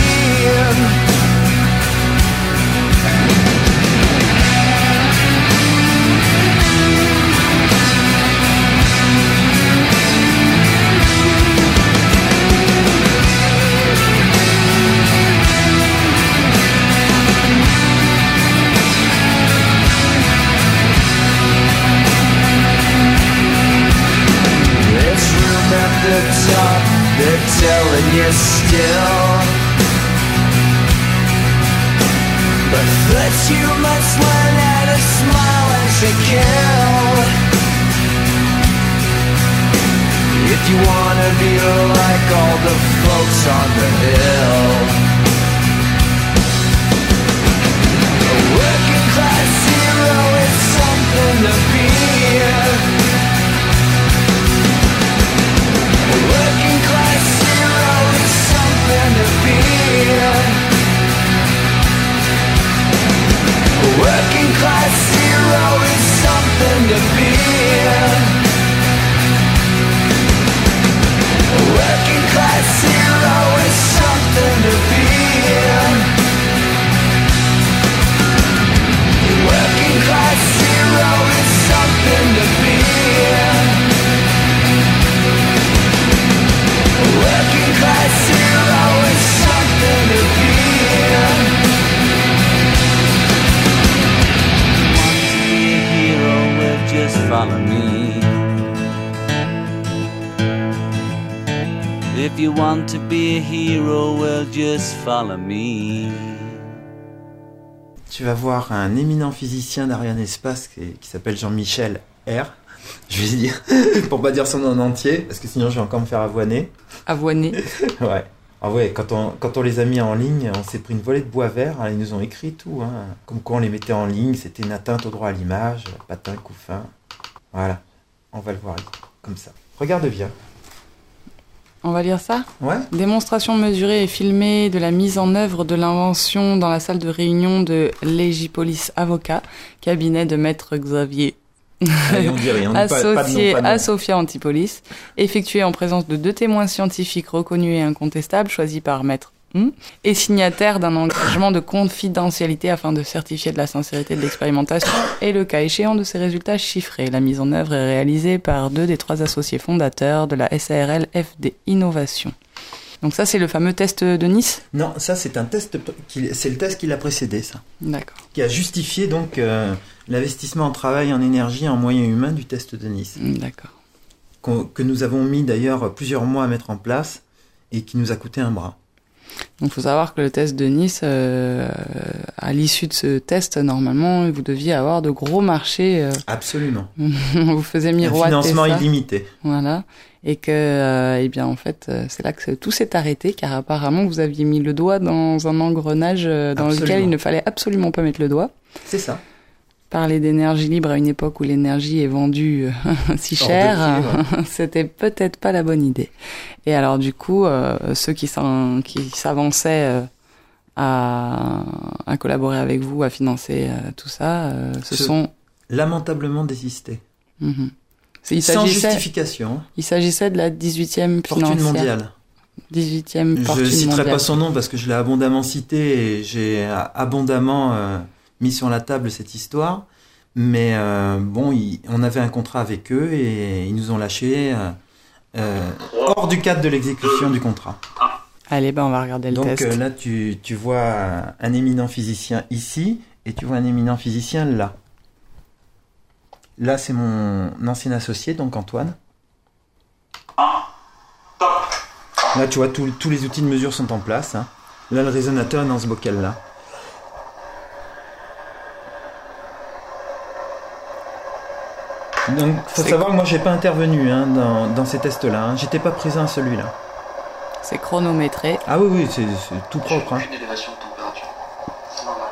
At the top, they're telling you still, but first you must learn how to smile and to kill. If you wanna be like all the folks on the hill. A working class hero is something to be. A working class hero is something to be. A working class hero is something to be. A working class hero is something to be. A working class hero is something to be. A working class hero is something to be. Just follow me. If you want to be a hero, well, just follow me. Tu vas voir un éminent physicien d'Ariane Espace qui, qui s'appelle Jean-Michel R. Je vais dire, pour pas dire son nom en entier, parce que sinon je vais encore me faire avoiner. Avoiner. Ouais. Ah ouais, quand on, quand on les a mis en ligne, on s'est pris une volée de bois vert, hein, ils nous ont écrit tout, hein, comme quoi on les mettait en ligne, c'était une atteinte au droit à l'image, patin, coup fin. Voilà, on va le voir comme ça. Regarde bien. On va lire ça ? Ouais. Démonstration mesurée et filmée de la mise en œuvre de l'invention dans la salle de réunion de Legipolis Avocat, cabinet de maître Xavier. Allez, on dit rien, on dit associé pas, pas de nom, pas de nom. à Sophia Antipolis, effectué en présence de deux témoins scientifiques reconnus et incontestables, choisis par maître hmm, et signataires d'un engagement de confidentialité afin de certifier de la sincérité de l'expérimentation et le cas échéant de ses résultats chiffrés. La mise en œuvre est réalisée par deux des trois associés fondateurs de la S A R L F D Innovation. Donc ça, c'est le fameux test de Nice ? Non, ça c'est un test, qui, c'est le test qui l'a précédé, ça. D'accord. Qui a justifié donc euh, l'investissement en travail, en énergie, en moyens humains du test de Nice. D'accord. Qu'on, que nous avons mis d'ailleurs plusieurs mois à mettre en place et qui nous a coûté un bras. Donc il faut savoir que le test de Nice, euh, à l'issue de ce test, normalement, vous deviez avoir de gros marchés. Euh, Absolument. vous faisiez miroiter un financement ça. illimité. Voilà. Et que, euh, eh bien, en fait, c'est là que tout s'est arrêté, car apparemment, vous aviez mis le doigt dans un engrenage dans Absolument. lequel il ne fallait absolument pas mettre le doigt. C'est ça. Parler d'énergie libre à une époque où l'énergie est vendue si cher, Hors de prix, c'était peut-être pas la bonne idée. Et alors, du coup, euh, ceux qui, s'en, qui s'avançaient euh, à, à collaborer avec vous, à financer euh, tout ça, euh, ce, ce sont... lamentablement désisté. Mm-hmm. Il Sans justification. Il s'agissait de la dix-huitième fortune financière. mondiale. dix-huitième je fortune ne citerai mondiale. pas son nom parce que je l'ai abondamment cité et j'ai abondamment euh, mis sur la table cette histoire. Mais euh, bon, il, on avait un contrat avec eux et ils nous ont lâchés euh, euh, hors du cadre de l'exécution du contrat. Allez, ben on va regarder le Donc, test. Donc euh, là, tu, tu vois un éminent physicien ici et tu vois un éminent physicien là. Là, c'est mon ancien associé, donc Antoine. Là, tu vois, tout- tous les outils de mesure sont en place. Hein. Là, le résonateur est dans ce bocal-là. Donc, faut C'est savoir que moi, j'ai pas intervenu hein, dans, dans ces tests-là. Hein. J'étais pas présent à celui-là. C'est chronométré. Ah oui, oui, c'est, c'est tout propre. Hein. Aucune élévation de température. C'est normal.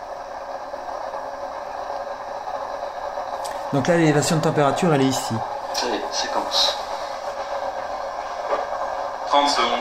Donc là, l'élévation de température, elle est ici. Ça y est, séquence. trente secondes.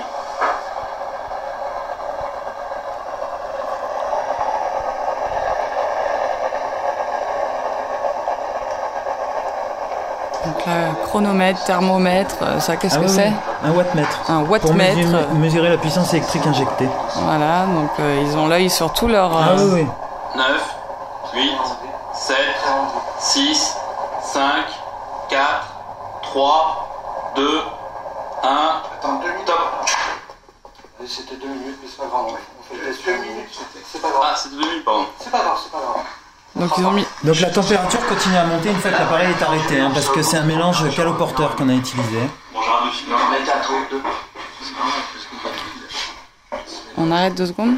Donc là, chronomètre, thermomètre, euh, ça, qu'est-ce Ah que oui, c'est oui, un wattmètre. Un Pour wattmètre. mesurer, mesurer la puissance électrique injectée. Voilà, donc euh, ils ont l'œil sur tout leur... Ah euh, oui, oui. neuf, huit, sept, six, cinq, quatre, trois, deux, un. Attends, deux minutes. Top. Euh, C'était deux minutes, mais c'est pas grave. On fait le test. Deux minutes, c'était- c'est pas grave. Ah, c'est devenu, pardon. C'est pas grave, c'est pas grave. Donc ils ont mis... Donc la température continue à monter une fois que l'appareil est arrêté, hein, parce que c'est un mélange caloporteur qu'on a utilisé. Bon, j'ai un de film. Non, mais quatre, deux. On arrête deux secondes.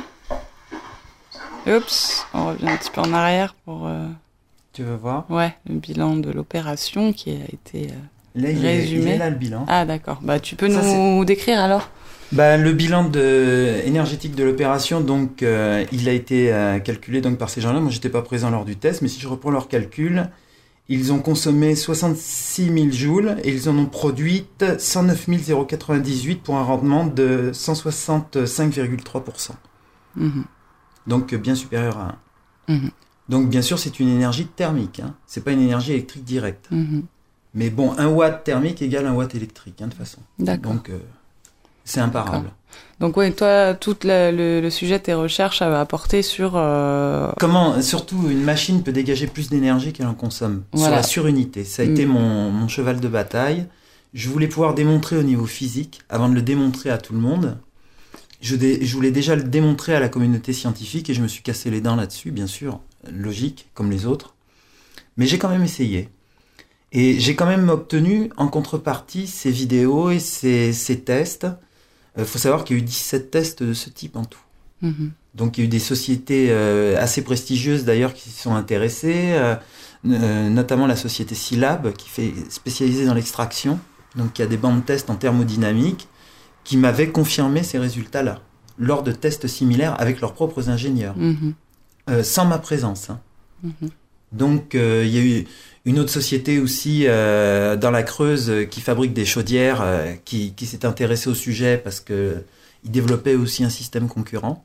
Oups, on revient un petit peu en arrière pour... euh, Tu veux voir? Ouais, le bilan de l'opération qui a été... euh, Là, il est, Résumé. il est là le bilan. Ah d'accord, bah tu peux Ça, nous décrire alors? Bah, le bilan de, énergétique de l'opération, donc, euh, il a été euh, calculé donc par ces gens-là. Moi, j'étais pas présent lors du test, mais si je reprends leur calcul, ils ont consommé soixante-six mille joules et ils en ont produit cent neuf mille quatre-vingt-dix-huit pour un rendement de cent soixante-cinq virgule trois pour cent. Mhm. Donc, euh, bien supérieur à un. Mhm. Donc, bien sûr, c'est une énergie thermique. Hein. C'est pas une énergie électrique directe. Mhm. Mais bon, un watt thermique égale un watt électrique, hein, de toute façon. D'accord. Donc, euh, c'est imparable. Donc ouais, toi, tout le, le, le sujet de tes recherches a apporté sur... euh, Comment, surtout, une machine peut dégager plus d'énergie qu'elle en consomme. Sur Voilà. la surunité. Ça a Mm. été mon, mon cheval de bataille. Je voulais pouvoir démontrer au niveau physique, avant de le démontrer à tout le monde. Je, dé- je voulais déjà le démontrer à la communauté scientifique et je me suis cassé les dents là-dessus, bien sûr. Logique, comme les autres. Mais j'ai quand même essayé. Et j'ai quand même obtenu, en contrepartie, ces vidéos et ces, ces tests. Il faut savoir qu'il y a eu dix-sept tests de ce type en tout. mhm. Donc il y a eu des sociétés euh, assez prestigieuses d'ailleurs qui s'y sont intéressées, euh, euh, notamment la société Scilab qui fait spécialisée dans l'extraction, donc qui a des bancs de tests en thermodynamique, qui m'avaient confirmé ces résultats-là lors de tests similaires avec leurs propres ingénieurs, Mhm. euh, sans ma présence. Hein. Mhm. Donc euh, il y a eu une autre société aussi euh, dans la Creuse euh, qui fabrique des chaudières, euh, qui, qui s'est intéressée au sujet parce que ils développaient aussi un système concurrent.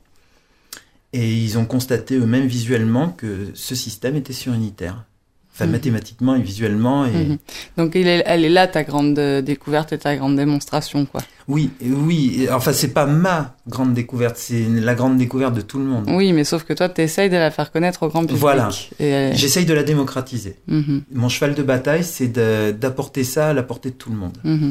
Et ils ont constaté eux-mêmes visuellement que ce système était surunitaire. Enfin, Mhm. mathématiquement et visuellement. Et... Mhm. Donc il est, elle est là ta grande euh, découverte et ta grande démonstration, quoi. Oui, et oui. et Enfin, c'est pas ma grande découverte, c'est la grande découverte de tout le monde. Oui, mais sauf que toi, tu essayes de la faire connaître au grand public. Voilà. Et elle- J'essaye de la démocratiser. Mhm. Mon cheval de bataille, c'est de- d'apporter ça à la portée de tout le monde. Mhm.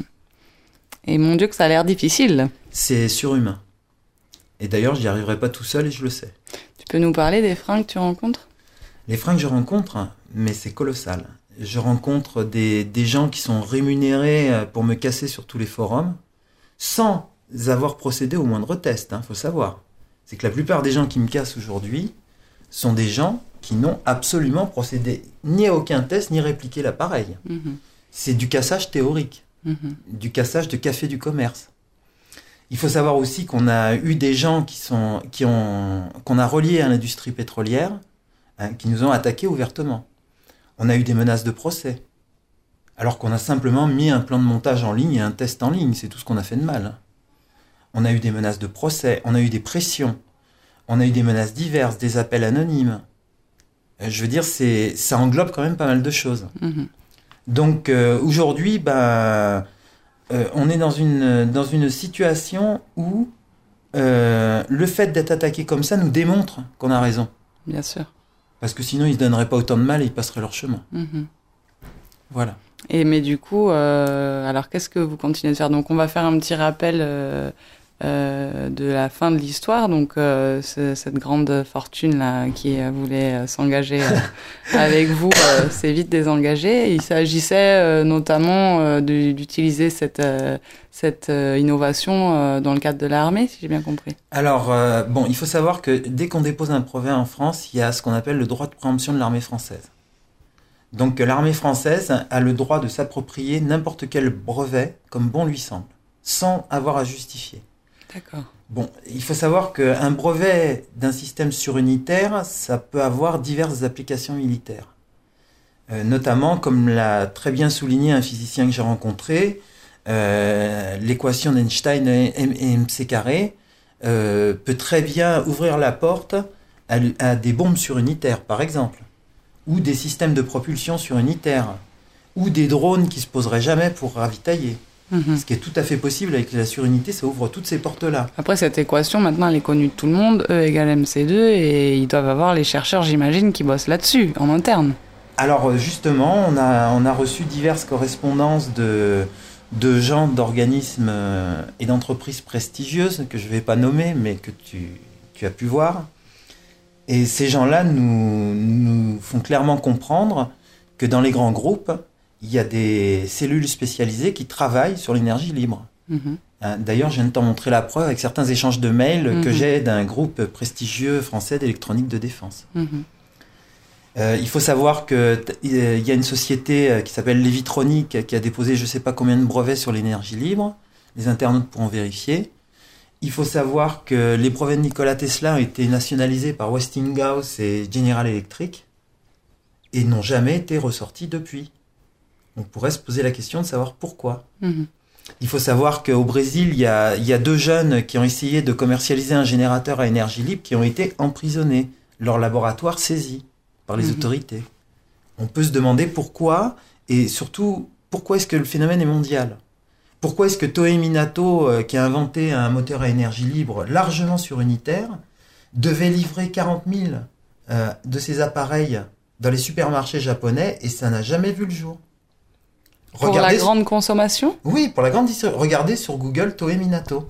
Et mon Dieu que ça a l'air difficile. C'est surhumain. Et d'ailleurs, j'y arriverai pas tout seul et je le sais. Tu peux nous parler des freins que tu rencontres? Les freins que je rencontre, mais c'est colossal. Je rencontre des, des gens qui sont rémunérés euh, pour me casser sur tous les forums, sans avoir procédé au moindre test, hein, faut savoir. C'est que la plupart des gens qui me cassent aujourd'hui sont des gens qui n'ont absolument procédé ni à aucun test, ni répliqué l'appareil. Mhm. C'est du cassage théorique, Mhm. du cassage de café du commerce. Il faut savoir aussi qu'on a eu des gens qui sont, qui ont, qu'on a reliés à l'industrie pétrolière, hein, qui nous ont attaqués ouvertement. On a eu des menaces de procès, alors qu'on a simplement mis un plan de montage en ligne et un test en ligne, c'est tout ce qu'on a fait de mal. hein. On a eu des menaces de procès, on a eu des pressions, on a eu des menaces diverses, des appels anonymes. Euh, Je veux dire, c'est, ça englobe quand même pas mal de choses. Mhm. Donc euh, aujourd'hui, ben, euh, on est dans une, dans une situation où euh, le fait d'être attaqué comme ça nous démontre qu'on a raison. Bien sûr. Parce que sinon, ils ne se donneraient pas autant de mal et ils passeraient leur chemin. Mhm. Voilà. Et mais du coup, euh, alors qu'est-ce que vous continuez de faire? Donc on va faire un petit rappel euh, euh, de la fin de l'histoire. Donc, euh, ce, cette grande fortune-là qui euh, voulait euh, s'engager euh, avec vous euh, s'est vite désengagée. Il s'agissait euh, notamment euh, de, d'utiliser cette, euh, cette euh, innovation euh, dans le cadre de l'armée, si j'ai bien compris. Alors, euh, bon, il faut savoir que dès qu'on dépose un brevet en France, il y a ce qu'on appelle le droit de préemption de l'armée française. Donc, l'armée française a le droit de s'approprier n'importe quel brevet comme bon lui semble, sans avoir à justifier. D'accord. Bon, il faut savoir qu'un brevet d'un système surunitaire, ça peut avoir diverses applications militaires. Euh, notamment, comme l'a très bien souligné un physicien que j'ai rencontré, euh, l'équation d'Einstein et M C carré euh, peut très bien ouvrir la porte à, à des bombes surunitaires, par exemple, ou des systèmes de propulsion surunitaires, ou des drones qui se poseraient jamais pour ravitailler. Mmh. Ce qui est tout à fait possible avec la surunité, ça ouvre toutes ces portes-là. Après, cette équation, maintenant, elle est connue de tout le monde, E égale M C deux, et ils doivent avoir les chercheurs, j'imagine, qui bossent là-dessus, en interne. Alors, justement, on a, on a reçu diverses correspondances de, de gens, d'organismes et d'entreprises prestigieuses, que je ne vais pas nommer, mais que tu, tu as pu voir. Et ces gens-là nous, nous font clairement comprendre que dans les grands groupes, il y a des cellules spécialisées qui travaillent sur l'énergie libre. Mmh. D'ailleurs, je viens de t'en montrer la preuve avec certains échanges de mails mmh. que j'ai d'un groupe prestigieux français d'électronique de défense. Mmh. Euh, il faut savoir qu'il y a une société qui s'appelle Levitronic qui a déposé je ne sais pas combien de brevets sur l'énergie libre. Les internautes pourront vérifier. Il faut savoir que les brevets de Nikola Tesla ont été nationalisés par Westinghouse et General Electric et n'ont jamais été ressortis depuis. On pourrait se poser la question de savoir pourquoi. Mmh. Il faut savoir qu'au Brésil, il y a, il y a deux jeunes qui ont essayé de commercialiser un générateur à énergie libre qui ont été emprisonnés, leur laboratoire saisi par les mmh. autorités. On peut se demander pourquoi, et surtout, pourquoi est-ce que le phénomène est mondial ? Pourquoi est-ce que Toei Minato, euh, qui a inventé un moteur à énergie libre largement surunitaire, devait livrer quarante mille euh, de ces appareils dans les supermarchés japonais, et ça n'a jamais vu le jour ? Pour Regardez la grande consommation ? Oui, pour la grande distribution. Regardez sur Google Toei Minato.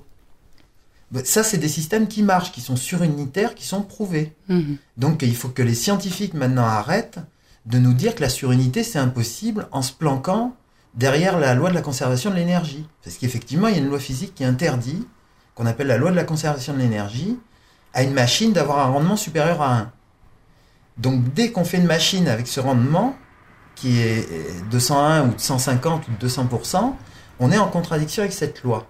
Ça, c'est des systèmes qui marchent, qui sont surunitaires, qui sont prouvés. Mmh. Donc, il faut que les scientifiques, maintenant, arrêtent de nous dire que la surunité, c'est impossible en se planquant derrière la loi de la conservation de l'énergie. Parce qu'effectivement, il y a une loi physique qui interdit, qu'on appelle la loi de la conservation de l'énergie, à une machine d'avoir un rendement supérieur à un. Donc, dès qu'on fait une machine avec ce rendement, qui est de cent un ou de cent cinquante ou de deux cents pour cent, on est en contradiction avec cette loi.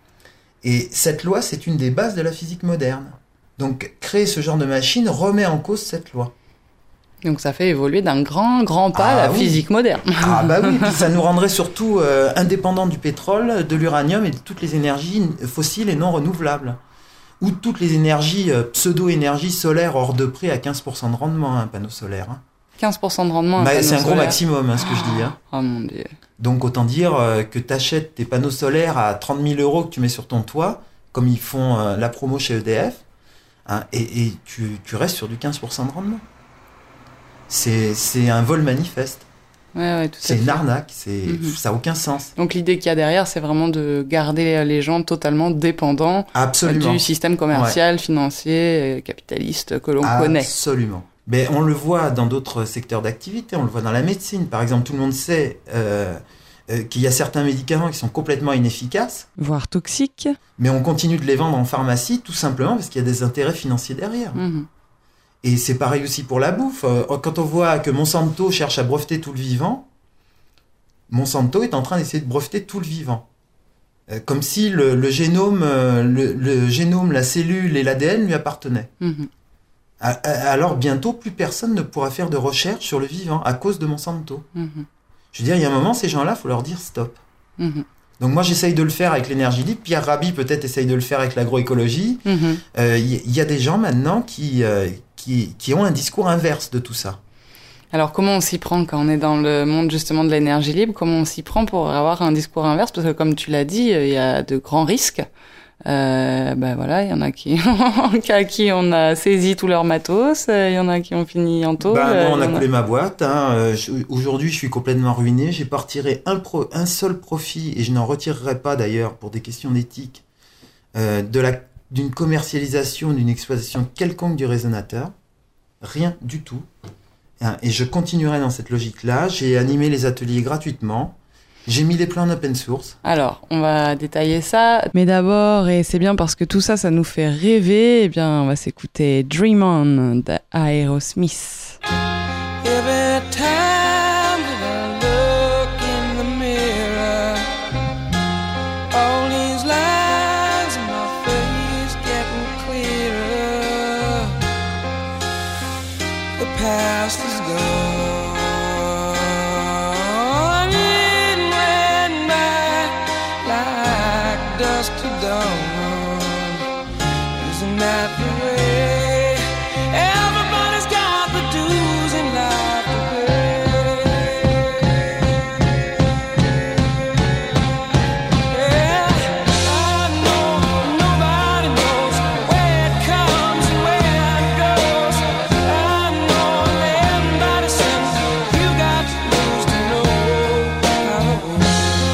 Et cette loi, c'est une des bases de la physique moderne. Donc, créer ce genre de machine remet en cause cette loi. Donc, ça fait évoluer d'un grand, grand pas ah, la oui. physique moderne. Ah bah oui, puis ça nous rendrait surtout euh, indépendants du pétrole, de l'uranium et de toutes les énergies fossiles et non renouvelables. Ou toutes les énergies, euh, pseudo-énergies solaires hors de prix à quinze pour cent de rendement, un panneau solaire. Hein. quinze pour cent de rendement. Bah, un c'est un solaire. gros maximum, hein, ce que je dis. Hein. Oh mon Dieu. Donc autant dire euh, que tu achètes tes panneaux solaires à trente mille euros que tu mets sur ton toit, comme ils font euh, la promo chez E D F, hein, et, et tu, tu restes sur du quinze pour cent de rendement. C'est, c'est un vol manifeste. Ouais, ouais, tout c'est à une fait. arnaque, c'est, mm-hmm. ça n'a aucun sens. Donc l'idée qu'il y a derrière, c'est vraiment de garder les gens totalement dépendants Absolument. du système commercial, ouais. financier, capitaliste que l'on Absolument. connaît. Absolument. Mais on le voit dans d'autres secteurs d'activité, on le voit dans la médecine. Par exemple, tout le monde sait euh, euh, qu'il y a certains médicaments qui sont complètement inefficaces. Voire toxiques. Mais on continue de les vendre en pharmacie tout simplement parce qu'il y a des intérêts financiers derrière. Mm-hmm. Et c'est pareil aussi pour la bouffe. Quand on voit que Monsanto cherche à breveter tout le vivant, Monsanto est en train d'essayer de breveter tout le vivant. Comme si le, le, génome, le, le génome, la cellule et l'A D N lui appartenaient. Mm-hmm. Alors bientôt, plus personne ne pourra faire de recherche sur le vivant à cause de Monsanto. Mm-hmm. Je veux dire, il y a un moment, ces gens-là, il faut leur dire stop. Mm-hmm. Donc moi, j'essaye de le faire avec l'énergie libre. Pierre Rabhi, peut-être, essaye de le faire avec l'agroécologie. Il mm-hmm. euh, y, y a des gens maintenant qui... Euh, Qui, qui ont un discours inverse de tout ça. Alors, comment on s'y prend quand on est dans le monde, justement, de l'énergie libre? Comment on s'y prend pour avoir un discours inverse? Parce que, comme tu l'as dit, il y a de grands risques. Euh, ben voilà, il y en a qui, à qui on a saisi tout leur matos, il y en a qui ont fini en tôle. Ben, moi, on a coulé a... ma boîte. Hein. Je, aujourd'hui, je suis complètement ruiné. J'ai pas retiré un, pro, un seul profit, et je n'en retirerai pas, d'ailleurs, pour des questions d'éthique, euh, de la, d'une commercialisation, d'une exploitation quelconque du résonateur. Rien du tout. Et je continuerai dans cette logique-là. J'ai animé les ateliers gratuitement. J'ai mis les plans en open source. Alors, on va détailler ça. Mais d'abord, et c'est bien parce que tout ça, ça nous fait rêver, eh bien, on va s'écouter Dream On d'Aerosmith. Every time that I look in the mirror, all these lines in my face getting clearer. The past is gone. It went by like dust to dawn. Isn't that the way? Everybody's got the dues in life to pay. Yeah, I know nobody knows where it comes and where it goes. I know everybody says you got to lose to know how it goes.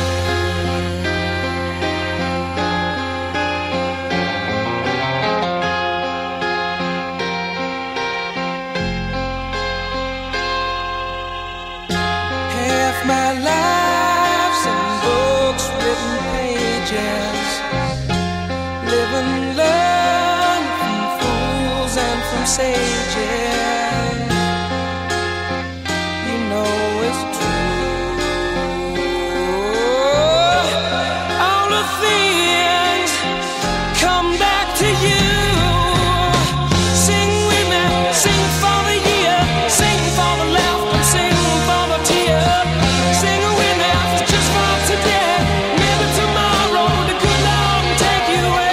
Half my life's in books, written pages. Live and learn from fools and from sages. You know it's true. All the things come back to you. Sing with me, sing for the year, sing for the laughter, sing for the tear. Sing with me, just for today. Maybe tomorrow the good Lord will take you away.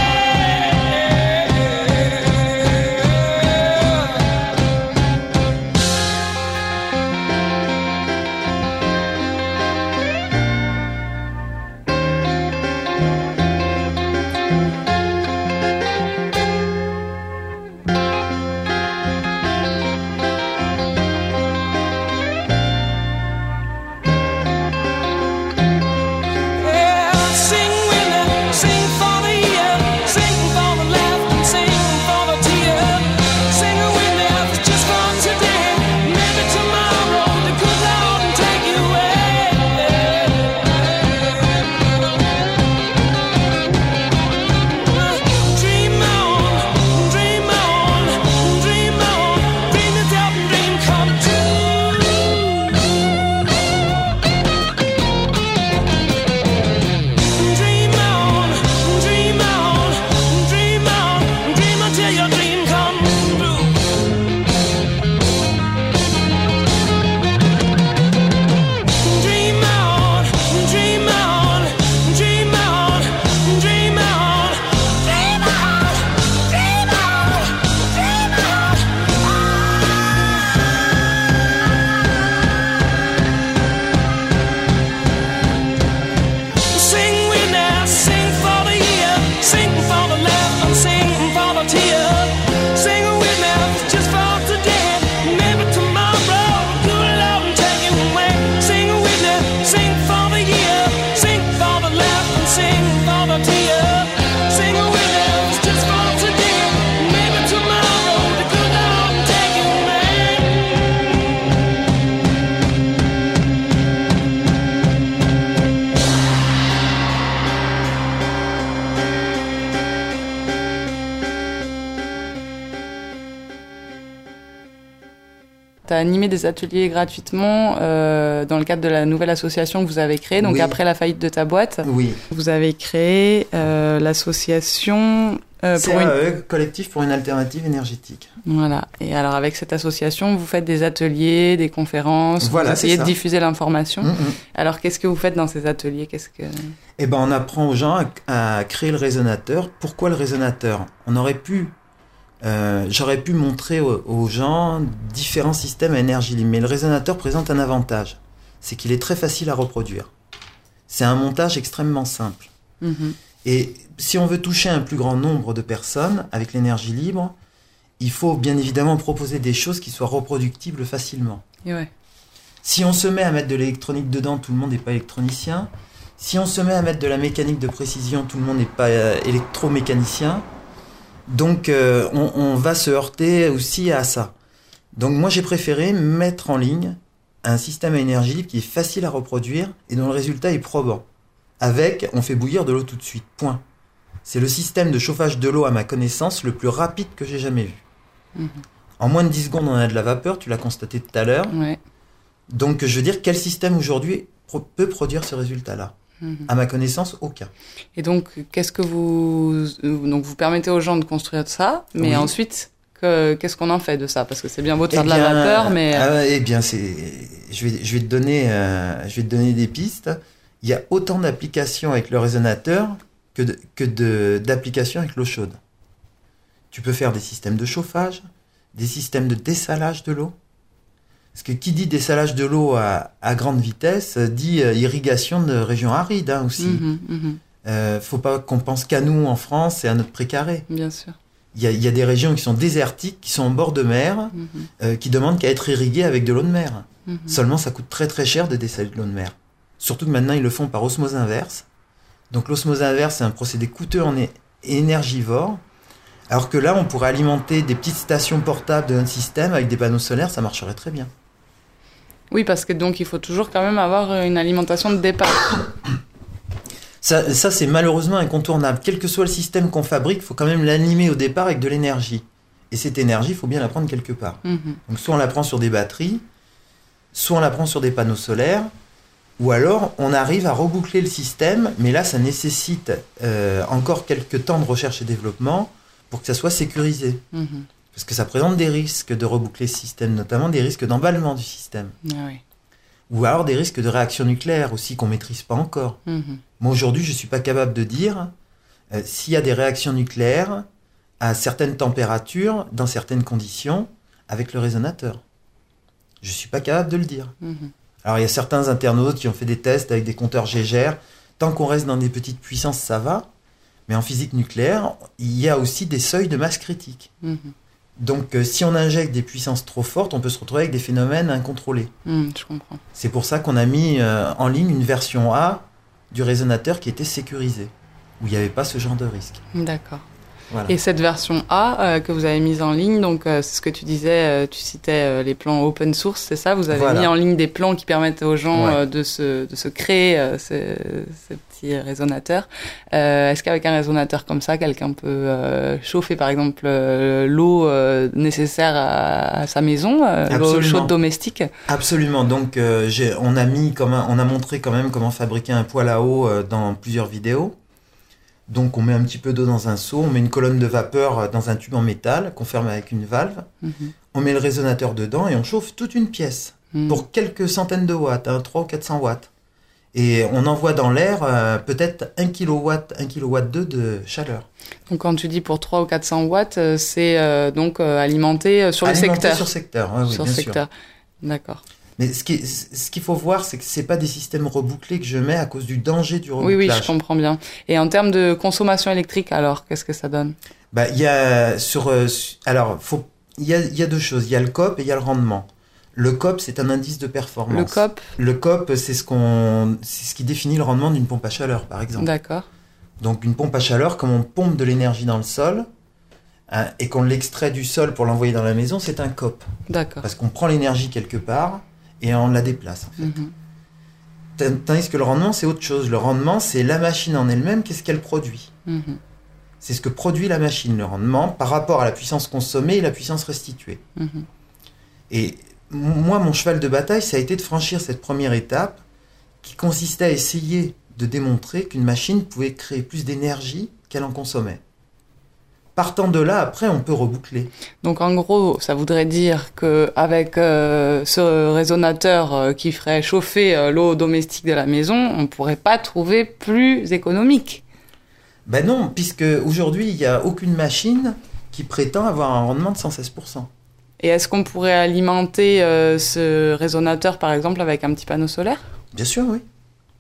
Yeah, sing with me, sing for the year, sing for the laughter, sing for the tear. Sing with me, just for today. Maybe tomorrow the good Lord will take you away. Dream on, dream on, dream on, dream yourself and dream come true. Dream on, dream on, dream on, dream until your dream comes true. Dream on, dream on, dream on, dream on, dream on, dream on, dream on. Sing with me, sing for the year, sing for the laughter, sing for the tear. Sing with me, just for today. Maybe tomorrow, good Lord will take you away. Sing with me, sing for the year, sing for the laughter, sing for the tear. Sing with me, just for today. Maybe tomorrow, the good Lord will take you away. Tu as animé des ateliers gratuitement euh, dans le cadre de la nouvelle association que vous avez créée. Donc Oui. après la faillite de ta boîte, Oui. vous avez créé euh, l'association euh, C pour une... A E, Collectif pour une alternative énergétique. Voilà. Et alors avec cette association, vous faites des ateliers, des conférences, Voilà, vous essayez c'est de ça. diffuser l'information. Mm, mm. Alors qu'est-ce que vous faites dans ces ateliers? Qu'est-ce que... Eh ben, on apprend aux gens à, à créer le résonateur. Pourquoi le résonateur? On aurait pu, euh, j'aurais pu montrer aux, aux gens différents systèmes à énergie libre, mais le résonateur présente un avantage, c'est qu'il est très facile à reproduire. C'est un montage extrêmement simple. Mhm. Et si on veut toucher un plus grand nombre de personnes avec l'énergie libre, il faut bien évidemment proposer des choses qui soient reproductibles facilement. Et ouais. Si on se met à mettre de l'électronique dedans, tout le monde n'est pas électronicien. Si on se met à mettre de la mécanique de précision, tout le monde n'est pas euh, électromécanicien. Donc, euh, on, on va se heurter aussi à ça. Donc, moi, j'ai préféré mettre en ligne un système à énergie libre qui est facile à reproduire et dont le résultat est probant. Avec, on fait bouillir de l'eau tout de suite, point. C'est le système de chauffage de l'eau, à ma connaissance, le plus rapide que j'ai jamais vu. Mmh. En moins de dix secondes, on a de la vapeur, tu l'as constaté tout à l'heure. Ouais. Donc, je veux dire, quel système aujourd'hui pro- peut produire ce résultat-là ? Mmh. À ma connaissance, aucun. Et donc, qu'est-ce que vous... Donc, vous permettez aux gens de construire ça, mais oui. ensuite... Que, qu'est-ce qu'on en fait de ça ? Parce que c'est bien beau de faire eh bien, de la vapeur, mais... Euh, eh bien, c'est... Je vais, je vais te donner, euh, je vais te donner des pistes. Il y a autant d'applications avec le résonateur que, de, que de, d'applications avec l'eau chaude. Tu peux faire des systèmes de chauffage, des systèmes de dessalage de l'eau. Parce que qui dit dessalage de l'eau à, à grande vitesse, dit euh, irrigation de régions arides hein, aussi. Mmh, mmh. Euh, faut pas qu'on pense qu'à nous en France et à notre précaré. Bien sûr. Il y, a, il y a des régions qui sont désertiques, qui sont en bord de mer, mmh. euh, qui demandent qu'à être irriguées avec de l'eau de mer. Mmh. Seulement, ça coûte très très cher de dessaler de l'eau de mer. Surtout que maintenant, ils le font par osmose inverse. Donc l'osmose inverse, c'est un procédé coûteux en é- énergivore. Alors que là, on pourrait alimenter des petites stations portables de notre système avec des panneaux solaires, ça marcherait très bien. Oui, parce que donc il faut toujours quand même avoir une alimentation de départ. Ça, ça, c'est malheureusement incontournable. Quel que soit le système qu'on fabrique, il faut quand même l'animer au départ avec de l'énergie. Et cette énergie, il faut bien la prendre quelque part. Mmh. Donc soit on la prend sur des batteries, soit on la prend sur des panneaux solaires, ou alors on arrive à reboucler le système, mais là, ça nécessite euh, encore quelques temps de recherche et développement pour que ça soit sécurisé. Mmh. Parce que ça présente des risques de reboucler ce système, notamment des risques d'emballement du système. Ah oui. Ou alors des risques de réaction nucléaire aussi qu'on ne maîtrise pas encore. Mmh. Moi, aujourd'hui, je ne suis pas capable de dire euh, s'il y a des réactions nucléaires à certaines températures, dans certaines conditions, avec le résonateur. Je ne suis pas capable de le dire. Mmh. Alors, il y a certains internautes qui ont fait des tests avec des compteurs Gégère. Tant qu'on reste dans des petites puissances, ça va. Mais en physique nucléaire, il y a aussi des seuils de masse critique. Mmh. Donc, euh, si on injecte des puissances trop fortes, on peut se retrouver avec des phénomènes incontrôlés. Mmh, je comprends. C'est pour ça qu'on a mis euh, en ligne une version A du résonateur qui était sécurisée, où il n'y avait pas ce genre de risque. D'accord. Voilà. Et cette version A euh, que vous avez mise en ligne, donc euh, c'est ce que tu disais, euh, tu citais euh, les plans open source, c'est ça ? Vous avez voilà. mis en ligne des plans qui permettent aux gens ouais. euh, de, se, de se créer euh, ces, ces petits résonateurs. Euh, est-ce qu'avec un résonateur comme ça, quelqu'un peut euh, chauffer par exemple euh, l'eau euh, nécessaire à, à sa maison, euh, l'eau chaude domestique ? Absolument. Donc euh, j'ai, on a mis comme un, on a montré quand même comment fabriquer un poêle à eau euh, dans plusieurs vidéos. Donc on met un petit peu d'eau dans un seau, on met une colonne de vapeur dans un tube en métal qu'on ferme avec une valve, mmh. on met le résonateur dedans et on chauffe toute une pièce mmh. pour quelques centaines de watts, hein, trois ou quatre cents watts. Et on envoie dans l'air euh, peut-être un kilowatt, un kilowatt deux de chaleur. Donc quand tu dis pour trois ou quatre cents watts, c'est euh, donc euh, alimenté sur alimenté le secteur. sur secteur, ouais, oui, sur bien secteur. sûr. D'accord. Mais ce, qui est, ce qu'il faut voir, c'est que ce n'est pas des systèmes rebouclés que je mets à cause du danger du rebouclage. Oui, oui, je comprends bien. Et en termes de consommation électrique, alors, qu'est-ce que ça donne ? Bah, y a sur, euh, alors, faut, il y a, y a deux choses. Il y a le C O P et il y a le rendement. Le C O P, c'est un indice de performance. Le C O P ? Le C O P, c'est ce, qu'on, c'est ce qui définit le rendement d'une pompe à chaleur, par exemple. D'accord. Donc, une pompe à chaleur, comme on pompe de l'énergie dans le sol, hein, et qu'on l'extrait du sol pour l'envoyer dans la maison, c'est un C O P. D'accord. Parce qu'on prend l'énergie quelque part et on la déplace, en fait. Mm-hmm. Tandis que le rendement, c'est autre chose. Le rendement, c'est la machine en elle-même, qu'est-ce qu'elle produit. Mm-hmm. C'est ce que produit la machine, le rendement, par rapport à la puissance consommée et la puissance restituée. Mm-hmm. Et moi, mon cheval de bataille, ça a été de franchir cette première étape qui consistait à essayer de démontrer qu'une machine pouvait créer plus d'énergie qu'elle en consommait. Partant de là, après, on peut reboucler. Donc, en gros, ça voudrait dire qu'avec euh, ce résonateur euh, qui ferait chauffer euh, l'eau domestique de la maison, on ne pourrait pas trouver plus économique. Ben non, puisque aujourd'hui, il n'y a aucune machine qui prétend avoir un rendement de cent seize pour cent. Et est-ce qu'on pourrait alimenter euh, ce résonateur, par exemple, avec un petit panneau solaire ? Bien sûr, oui.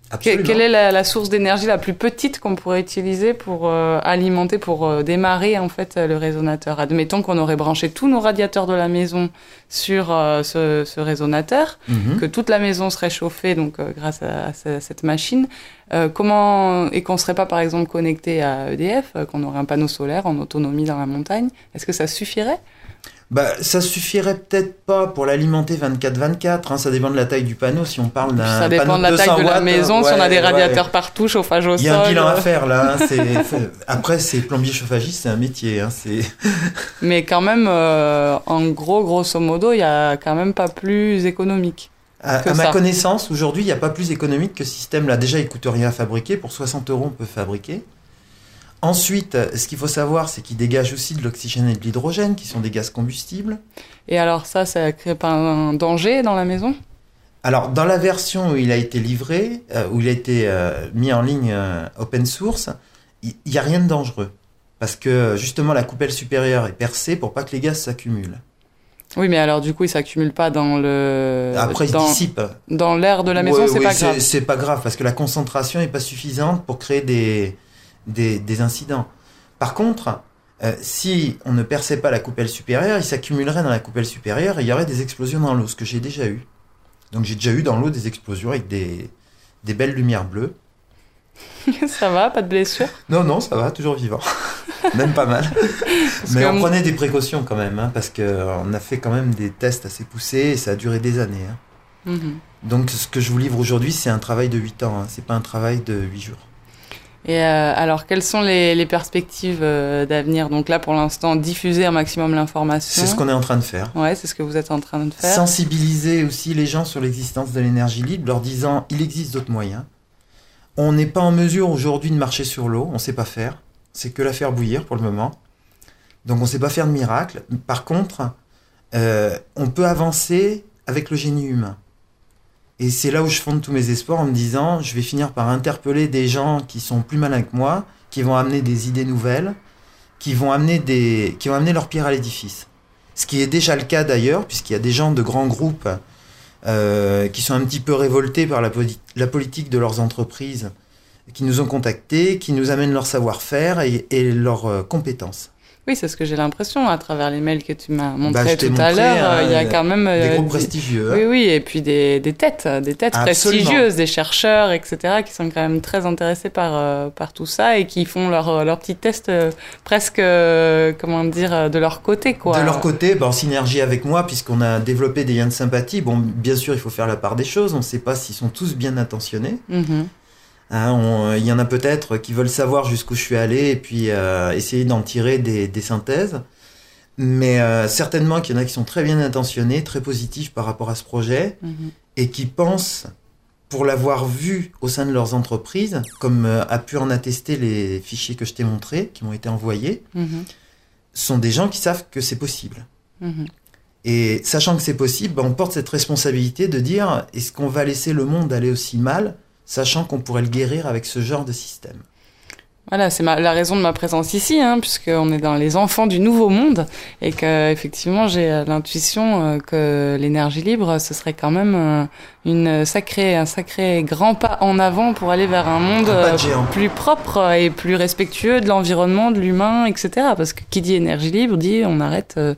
Absolument. Quelle est la, la source d'énergie la plus petite qu'on pourrait utiliser pour euh, alimenter, pour euh, démarrer en fait le résonateur? Admettons qu'on aurait branché tous nos radiateurs de la maison sur euh, ce, ce résonateur, Mhm. que toute la maison serait chauffée donc euh, grâce à, à ce- cette machine. Euh, comment et qu'on serait pas par exemple connecté à E D F, euh, qu'on aurait un panneau solaire en autonomie dans la montagne? Est-ce que ça suffirait? Bah, ça suffirait peut-être pas pour l'alimenter vingt-quatre vingt-quatre, hein, ça dépend de la taille du panneau. Si on parle d'un Ça dépend panneau de la deux taille cents de la watts, maison, si on a ouais, des ouais. radiateurs partout, chauffage au sol. Il y a un bilan à euh, faire là. Hein, c'est... Après, c'est plombier chauffagiste, c'est un métier. Hein, c'est... Mais quand même, euh, en gros, grosso modo, il y a quand même pas plus économique. À, Que à ma ça. connaissance, aujourd'hui, il n'y a pas plus économique que ce système-là. Déjà, il coûte rien à fabriquer. Pour soixante euros, on peut fabriquer. Ensuite, ce qu'il faut savoir, c'est qu'il dégage aussi de l'oxygène et de l'hydrogène, qui sont des gaz combustibles. Et alors ça, ça crée pas un danger dans la maison? Alors, dans la version où il a été livré, euh, où il a été euh, mis en ligne euh, open source, il n'y a rien de dangereux. Parce que, justement, la coupelle supérieure est percée pour pas que les gaz s'accumulent. Oui, mais alors du coup, il s'accumule pas dans le Après, il se dans, dissipe. dans l'air de la maison, Ouais, c'est ouais, pas grave. C'est pas grave, parce que la concentration n'est pas suffisante pour créer des, des, des incidents. Par contre, euh, si on ne perçait pas la coupelle supérieure, il s'accumulerait dans la coupelle supérieure et il y aurait des explosions dans l'eau, ce que j'ai déjà eu. Donc j'ai déjà eu dans l'eau des explosions avec des, des belles lumières bleues. Ça va, pas de blessure? Non, non, ça va, toujours vivant. Même pas mal. Mais que on m- prenait des précautions quand même, hein, parce qu'on a fait quand même des tests assez poussés et ça a duré des années. Hein. Mhm. Donc ce que je vous livre aujourd'hui, c'est un travail de huit ans, hein, c'est pas un travail de huit jours. Et euh, alors, quelles sont les, les perspectives euh, d'avenir? Donc là, pour l'instant, diffuser un maximum l'information. C'est ce qu'on est en train de faire. Ouais, c'est ce que vous êtes en train de faire. Sensibiliser aussi les gens sur l'existence de l'énergie libre, leur disant il existe d'autres moyens. On n'est pas en mesure aujourd'hui de marcher sur l'eau, on ne sait pas faire. C'est que la faire bouillir pour le moment. Donc on ne sait pas faire de miracle. Par contre, euh, on peut avancer avec le génie humain. Et c'est là où je fonde tous mes espoirs en me disant je vais finir par interpeller des gens qui sont plus malins que moi, qui vont amener des idées nouvelles, qui vont amener, des, qui vont amener leur pierre à l'édifice. Ce qui est déjà le cas d'ailleurs, puisqu'il y a des gens de grands groupes euh, qui sont un petit peu révoltés par la, poli- la politique de leurs entreprises, qui nous ont contactés, qui nous amènent leur savoir-faire et, et leurs euh, compétences. Oui, c'est ce que j'ai l'impression à travers les mails que tu m'as Bah, montré je t'ai tout à montré, l'heure. hein, Il y a quand même Des euh, groupes des- prestigieux. Oui, hein. oui, et puis des, des têtes, des têtes Absolument. prestigieuses, des chercheurs, et cetera, qui sont quand même très intéressés par, euh, par tout ça et qui font leur, leur petit test euh, presque, euh, comment dire, euh, de leur côté, quoi. De leur côté, bah, en synergie avec moi, puisqu'on a développé des liens de sympathie. Bon, bien sûr, il faut faire la part des choses. On ne sait pas s'ils sont tous bien intentionnés. Mhm. Hein, on- il y en a peut-être qui veulent savoir jusqu'où je suis allé et puis euh, essayer d'en tirer des, des synthèses. Mais euh, certainement qu'il y en a qui sont très bien intentionnés, très positifs par rapport à ce projet Mhm. et qui pensent, pour l'avoir vu au sein de leurs entreprises, comme euh, a pu en attester les fichiers que je t'ai montrés, qui m'ont été envoyés, Mhm. sont des gens qui savent que c'est possible. Mhm. Et sachant que c'est possible, bah, on porte cette responsabilité de dire est-ce qu'on va laisser le monde aller aussi mal, sachant qu'on pourrait le guérir avec ce genre de système. Voilà, c'est ma- la raison de ma présence ici, hein, puisqu'on est dans les enfants du nouveau monde et que effectivement j'ai euh, l'intuition euh, que l'énergie libre, ce serait quand même euh, une sacrée, un sacré grand pas en avant pour aller vers un monde Un pas de euh, géant. plus propre et plus respectueux de l'environnement, de l'humain, et cetera. Parce que qui dit énergie libre dit on arrête euh,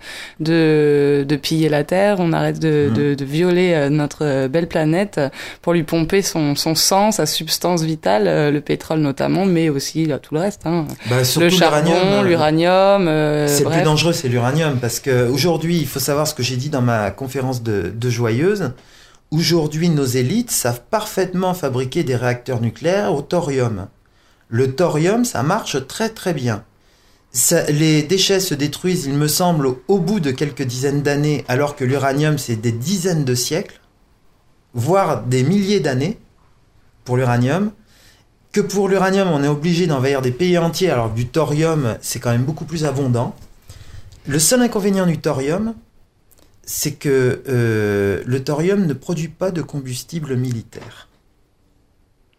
de, de piller la terre, on arrête de, Mhm. de, de violer euh, notre euh, belle planète pour lui pomper son, son sang, sa substance vitale, euh, le pétrole notamment, mais aussi là, tout le reste. Hein. Bah, surtout Le charbon, l'uranium, l'uranium, euh, c'est le bref. plus dangereux, c'est l'uranium, parce qu'aujourd'hui, il faut savoir ce que j'ai dit dans ma conférence de, de Joyeuse. Aujourd'hui, nos élites savent parfaitement fabriquer des réacteurs nucléaires au thorium. Le thorium, ça marche très très bien. Ça, les déchets se détruisent, il me semble, au, au bout de quelques dizaines d'années, alors que l'uranium, c'est des dizaines de siècles, voire des milliers d'années pour l'uranium. Que pour l'uranium, on est obligé d'envahir des pays entiers, alors que du thorium, c'est quand même beaucoup plus abondant. Le seul inconvénient du thorium, c'est que euh, le thorium ne produit pas de combustible militaire.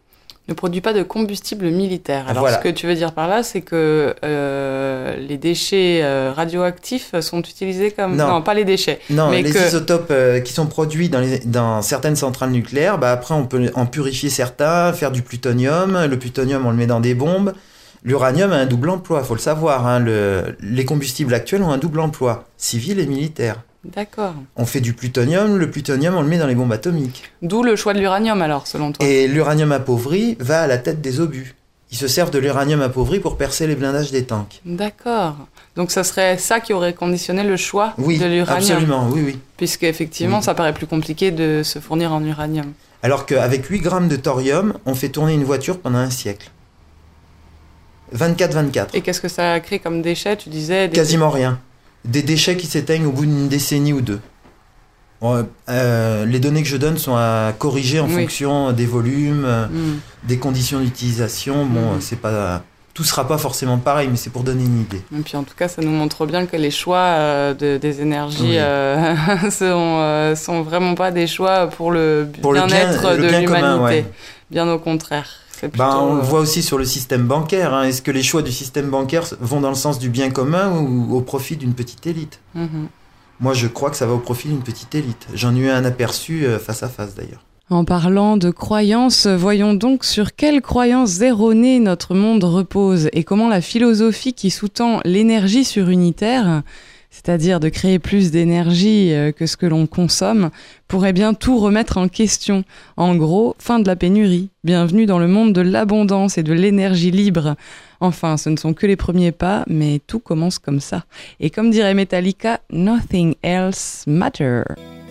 Ne produit pas de combustible militaire. Alors, Voilà. ce que tu veux dire par là, c'est que euh, les déchets euh, radioactifs sont utilisés comme... Non. Non, pas les déchets. Non, mais les que... isotopes euh, qui sont produits dans, les, dans certaines centrales nucléaires, bah après on peut en purifier certains, faire du plutonium. Le plutonium, on le met dans des bombes. L'uranium a un double emploi, faut le savoir. Hein. Le, les combustibles actuels ont un double emploi, civil et militaire. D'accord. On fait du plutonium, le plutonium, on le met dans les bombes atomiques. D'où le choix de l'uranium, alors, selon toi. Et l'uranium appauvri va à la tête des obus. Ils se servent de l'uranium appauvri pour percer les blindages des tanks. D'accord. Donc, ça serait ça qui aurait conditionné le choix Oui, de l'uranium. absolument, oui, oui. Puisqu'effectivement, Oui. ça paraît plus compliqué de se fournir en uranium. Alors qu'avec huit grammes de thorium, on fait tourner une voiture pendant un siècle. vingt-quatre vingt-quatre. Et qu'est-ce que ça crée comme déchets, tu disais des... Quasiment rien. Des déchets qui s'éteignent au bout d'une décennie ou deux. Bon, euh, les données que je donne sont à corriger en Oui. fonction des volumes, euh, Mm. des conditions d'utilisation. Bon, Mm. c'est pas, tout sera pas forcément pareil, mais c'est pour donner une idée. Et puis en tout cas, ça nous montre bien que les choix euh, de, des énergies Oui. euh, sont, euh, sont vraiment pas des choix pour le Pour le bien- bien-être le de bien l'humanité. commun, ouais. Bien au contraire. C'est plutôt, Ben, on le euh, voit aussi sur le système bancaire. Hein. Est-ce que les choix du système bancaire vont dans le sens du bien commun ou au profit d'une petite élite ? mhm. Moi, je crois que ça va au profit d'une petite élite. J'en ai eu un aperçu euh, face à face, d'ailleurs. En parlant de croyances, voyons donc sur quelles croyances erronées notre monde repose et comment la philosophie qui sous-tend l'énergie surunitaire, c'est-à-dire de créer plus d'énergie euh, que ce que l'on consomme, pourrait bien tout remettre en question. En gros, fin de la pénurie. Bienvenue dans le monde de l'abondance et de l'énergie libre. Enfin, ce ne sont que les premiers pas, mais tout commence comme ça. Et comme dirait Metallica, nothing else matters.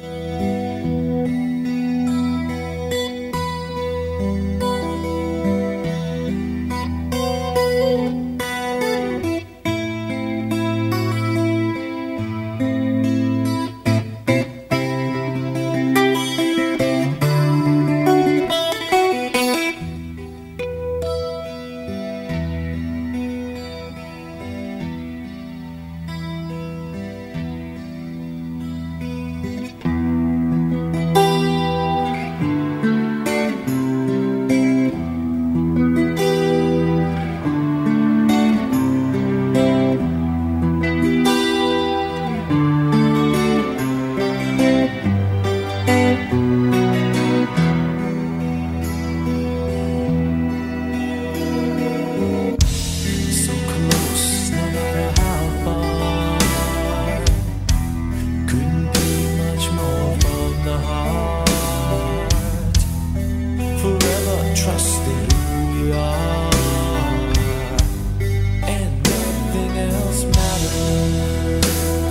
So close, no matter how far. Couldn't be much more from the heart. Forever trusting who we are, and nothing else matters.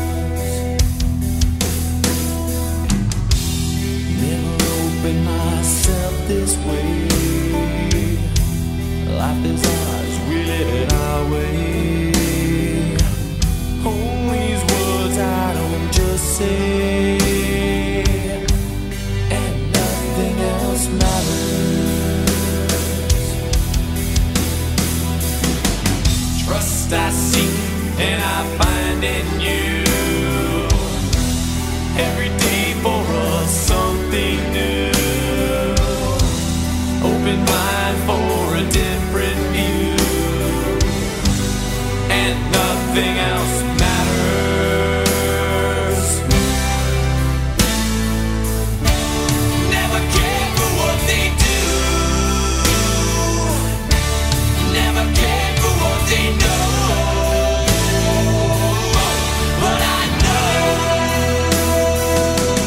Never opened myself this way. Life is ours, we live it our way. All these words I don't just say, and nothing else matters. Trust I seek and I find in you. Every day for us something new. Open mind for a different view, and nothing else matters. Never care for what they do, never care for what they know, but I know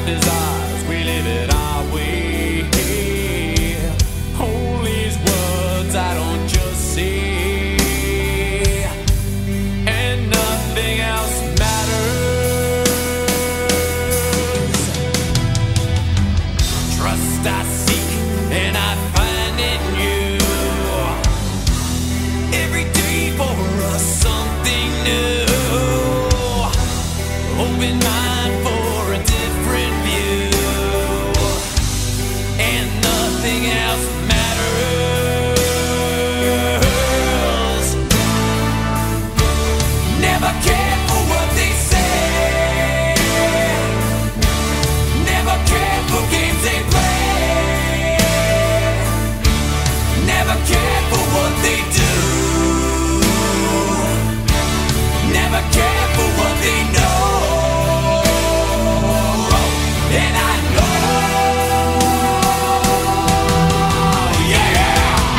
life is ours, we live it our way. All these words I don't just say, and nothing else matters. Trust I seek and I find in you. Every day for us something new. Open mind for a different view, and nothing else matters. Never care for what they say, never care for games they play, never care for what they do, never care for what they know. And I know, yeah.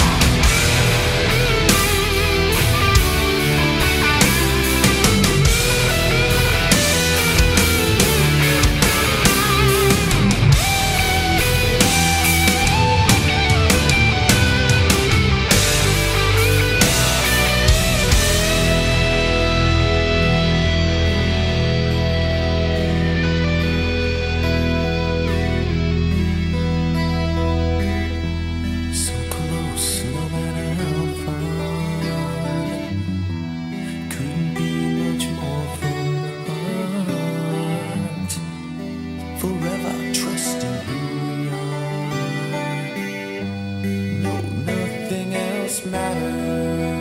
So close, no matter how far. Couldn't be much more from the heart. Forever trusting who we are. No, nothing else matters.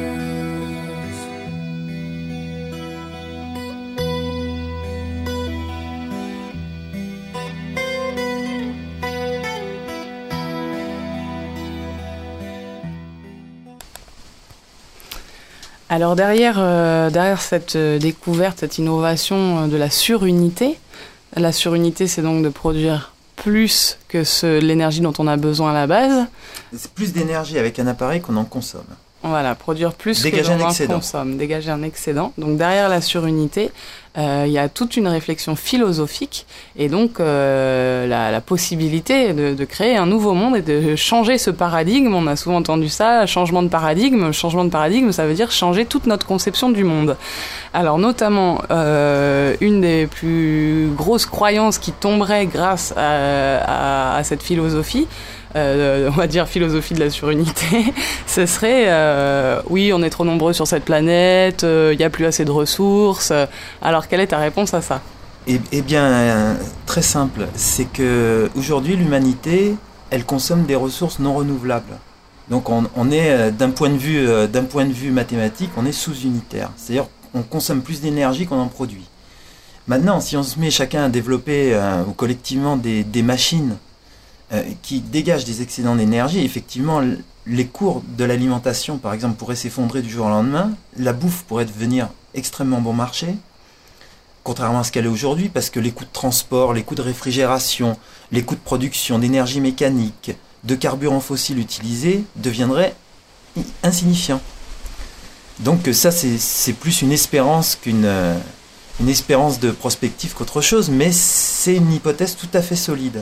Alors derrière, euh, derrière cette euh, découverte, cette innovation euh, de la surunité, la surunité c'est donc de produire plus que ce, l'énergie dont on a besoin à la base. C'est plus d'énergie avec un appareil qu'on en consomme. Voilà, produire plus Dégager que un l'on en excédent. consomme, dégager un excédent. Donc derrière la surunité, euh, il y a toute une réflexion philosophique et donc euh, la, la possibilité de, de créer un nouveau monde et de changer ce paradigme. On a souvent entendu ça, changement de paradigme. Changement de paradigme, ça veut dire changer toute notre conception du monde. Alors notamment, euh, une des plus grosses croyances qui tomberait grâce à, à, à cette philosophie, Euh, on va dire philosophie de la surunité, ce serait euh, oui, on est trop nombreux sur cette planète, il euh, n'y a plus assez de ressources. Alors quelle est ta réponse à ça ? Eh, eh bien, euh, très simple, c'est que aujourd'hui l'humanité, elle consomme des ressources non renouvelables. Donc on, on est euh, d'un point de vue, euh, d'un point de vue mathématique, on est sous-unitaire. C'est-à-dire on consomme plus d'énergie qu'on en produit. Maintenant, si on se met chacun à développer euh, ou collectivement des, des machines euh, qui dégagent des excédents d'énergie, effectivement, les cours de l'alimentation, par exemple, pourraient s'effondrer du jour au lendemain. La bouffe pourrait devenir extrêmement bon marché, contrairement à ce qu'elle est aujourd'hui, parce que les coûts de transport, les coûts de réfrigération, les coûts de production d'énergie mécanique, de carburant fossile utilisé deviendraient insignifiants. Donc ça, c'est, c'est plus une espérance qu'une euh, une espérance de prospective qu'autre chose, mais c'est une hypothèse tout à fait solide.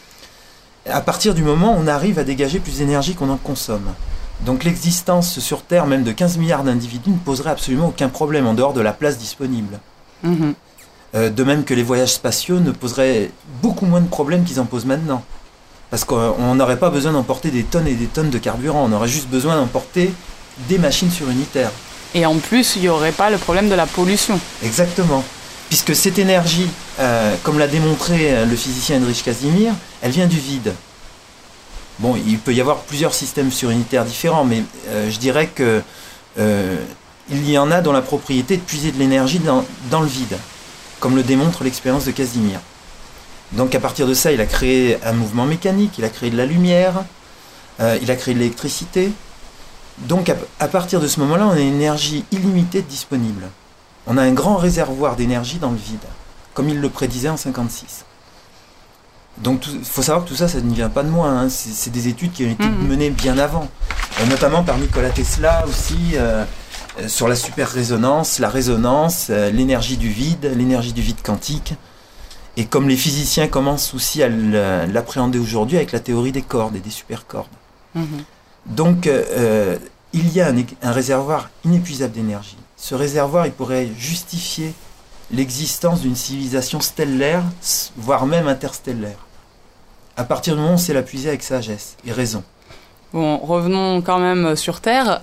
À partir du moment où on arrive à dégager plus d'énergie qu'on en consomme. Donc l'existence sur Terre, même de quinze milliards d'individus, ne poserait absolument aucun problème en dehors de la place disponible. Mmh. Euh, de même que les voyages spatiaux ne poseraient beaucoup moins de problèmes qu'ils en posent maintenant. Parce qu'on n'aurait pas besoin d'emporter des tonnes et des tonnes de carburant, on aurait juste besoin d'emporter des machines surunitaires. Et en plus, il n'y aurait pas le problème de la pollution. Exactement. Puisque cette énergie, euh, comme l'a démontré le physicien Heinrich Casimir, elle vient du vide. Bon, il peut y avoir plusieurs systèmes surunitaires différents, mais euh, je dirais que euh, il y en a dont la propriété de puiser de l'énergie dans, dans le vide, comme le démontre l'expérience de Casimir. Donc à partir de ça, il a créé un mouvement mécanique, il a créé de la lumière, euh, il a créé de l'électricité. Donc à, à partir de ce moment-là, on a une énergie illimitée disponible. On a un grand réservoir d'énergie dans le vide, comme il le prédisait en cinquante-six. Donc il faut savoir que tout ça, ça ne vient pas de moi, hein. c'est, c'est des études qui ont été mmh. menées bien avant, euh, notamment par Nikola Tesla aussi, euh, euh, sur la super-résonance, la résonance, euh, l'énergie du vide, l'énergie du vide quantique. Et comme les physiciens commencent aussi à l'appréhender aujourd'hui avec la théorie des cordes et des supercordes. Mmh. Donc, euh, il y a un, un réservoir inépuisable d'énergie. Ce réservoir, il pourrait justifier l'existence d'une civilisation stellaire, voire même interstellaire. À partir du moment où on sait la puiser avec sagesse et raison. Bon, revenons quand même sur Terre.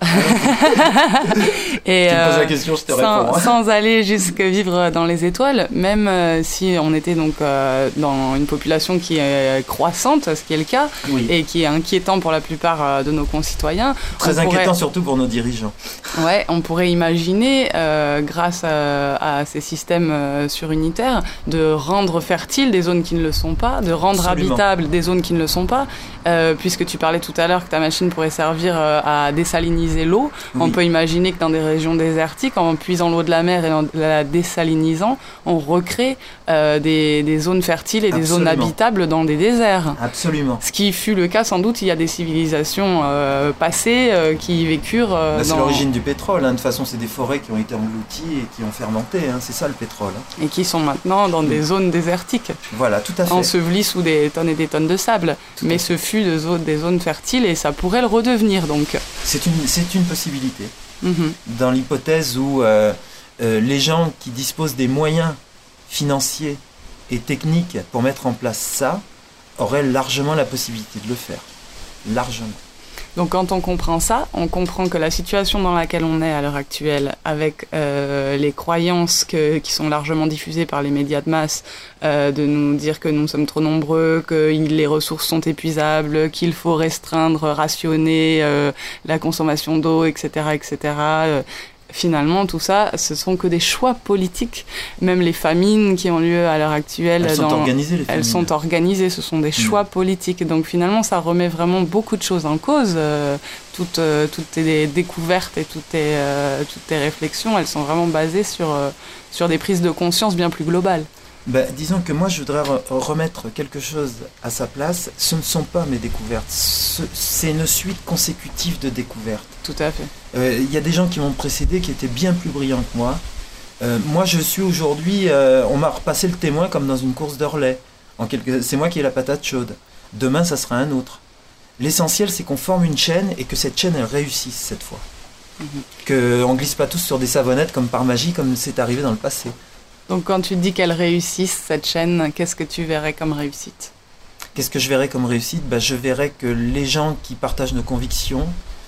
Et, tu me poses la euh, question, je te sans, réponds. Hein. Sans aller jusque vivre dans les étoiles, même euh, si on était donc euh, dans une population qui est croissante, ce qui est le cas, oui. et qui est inquiétant pour la plupart euh, de nos concitoyens. Très on inquiétant pourrait... surtout pour nos dirigeants. Ouais, on pourrait imaginer, euh, grâce à, à ces systèmes euh, surunitaires, de rendre fertiles des zones qui ne le sont pas, de rendre Absolument. habitables des zones qui ne le sont pas, euh, puisque tu parlais tout à l'heure que ta machine pourrait servir euh, à désaliniser l'eau. Oui. On peut imaginer que dans des régions désertiques, en puisant l'eau de la mer et en la désalinisant, on recrée euh, des, des zones fertiles et Absolument. Des zones habitables dans des déserts. Absolument. Ce qui fut le cas sans doute, il y a des civilisations euh, passées euh, qui vécurent euh, bah, c'est dans... l'origine du pétrole, hein. De toute façon c'est des forêts qui ont été englouties et qui ont fermenté, hein. C'est ça le pétrole. Hein. Et qui sont maintenant dans des zones désertiques. Voilà, tout à fait. Ensevelis sous des tonnes et des tonnes de sable. Tout Mais ce fut de zo- des zones fertiles et ça pourrait le redevenir donc. C'est une, c'est une possibilité. Mm-hmm. Dans l'hypothèse où euh, euh, les gens qui disposent des moyens financiers et techniques pour mettre en place ça auraient largement la possibilité de le faire. Largement. Donc quand on comprend ça, on comprend que la situation dans laquelle on est à l'heure actuelle, avec euh, les croyances que, qui sont largement diffusées par les médias de masse, euh, de nous dire que nous sommes trop nombreux, que les ressources sont épuisables, qu'il faut restreindre, rationner euh, la consommation d'eau, et cetera, et cetera. Euh, Finalement, tout ça, ce sont que des choix politiques. Même les famines qui ont lieu à l'heure actuelle, elles sont dans, organisées. Les elles sont organisées. Ce sont des choix mmh. politiques. Donc finalement, ça remet vraiment beaucoup de choses en cause. Euh, toutes, euh, toutes tes découvertes et toutes tes, euh, toutes tes réflexions, elles sont vraiment basées sur euh, sur des prises de conscience bien plus globales. Ben, disons que moi, je voudrais re- remettre quelque chose à sa place. Ce ne sont pas mes découvertes. Ce, c'est une suite consécutive de découvertes. Tout à fait. Il euh, y a des gens qui m'ont précédé qui étaient bien plus brillants que moi. Euh, moi, je suis aujourd'hui... Euh, on m'a repassé le témoin comme dans une course de relais. En quelque... C'est moi qui ai la patate chaude. Demain, ça sera un autre. L'essentiel, c'est qu'on forme une chaîne et que cette chaîne, elle réussisse cette fois. Mm-hmm. Qu'on ne glisse pas tous sur des savonnettes comme par magie, comme c'est arrivé dans le passé. Donc quand tu dis qu'elle réussisse, cette chaîne, qu'est-ce que tu verrais comme réussite ? Qu'est-ce que je verrais comme réussite ? Ben, je verrais que les gens qui partagent nos convictions,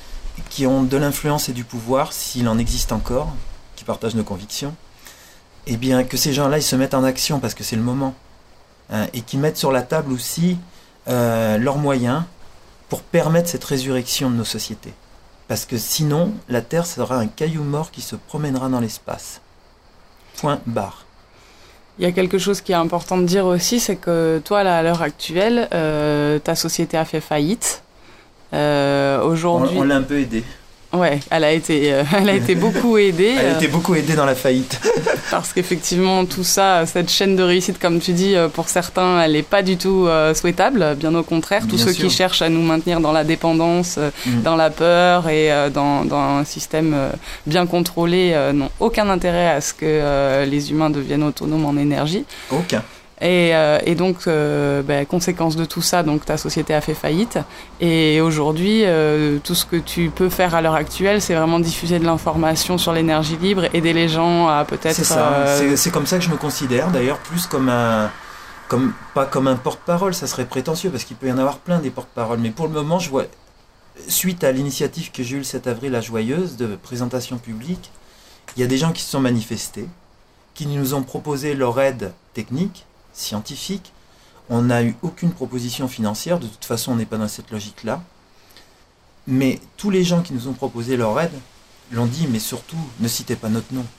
qui ont de l'influence et du pouvoir, s'il en existe encore, qui partagent nos convictions, eh bien que ces gens-là, ils se mettent en action parce que c'est le moment. Hein, et qu'ils mettent sur la table aussi euh, leurs moyens pour permettre cette résurrection de nos sociétés. Parce que sinon, la Terre sera un caillou mort qui se promènera dans l'espace. Point barre. Il y a quelque chose qui est important de dire aussi, c'est que toi, là, à l'heure actuelle, euh, ta société a fait faillite. Euh, aujourd'hui... On, on l'a un peu aidée. Ouais, elle a été, euh, elle a été beaucoup aidée. Elle a été beaucoup aidée dans la faillite. Parce qu'effectivement, tout ça, cette chaîne de réussite, comme tu dis, pour certains, elle n'est pas du tout euh, souhaitable. Bien au contraire, tous Bien ceux sûr. qui cherchent à nous maintenir dans la dépendance, euh, mmh. dans la peur et euh, dans, dans un système euh, bien contrôlé, euh, n'ont aucun intérêt à ce que euh, les humains deviennent autonomes en énergie. Aucun. Et, euh, et donc, euh, bah, conséquence de tout ça, donc ta société a fait faillite. Et aujourd'hui, euh, tout ce que tu peux faire à l'heure actuelle, c'est vraiment diffuser de l'information sur l'énergie libre, aider les gens à peut-être... C'est ça, euh... c'est, c'est comme ça que je me considère, d'ailleurs, plus comme un... Comme, pas comme un porte-parole, ça serait prétentieux, parce qu'il peut y en avoir plein des porte-paroles. Mais pour le moment, je vois, suite à l'initiative que j'ai eue le sept avril à Joyeuse, de présentation publique, il y a des gens qui se sont manifestés, qui nous ont proposé leur aide technique, scientifique. On n'a eu aucune proposition financière, de toute façon on n'est pas dans cette logique-là. Mais tous les gens qui nous ont proposé leur aide l'ont dit, mais surtout, ne citez pas notre nom.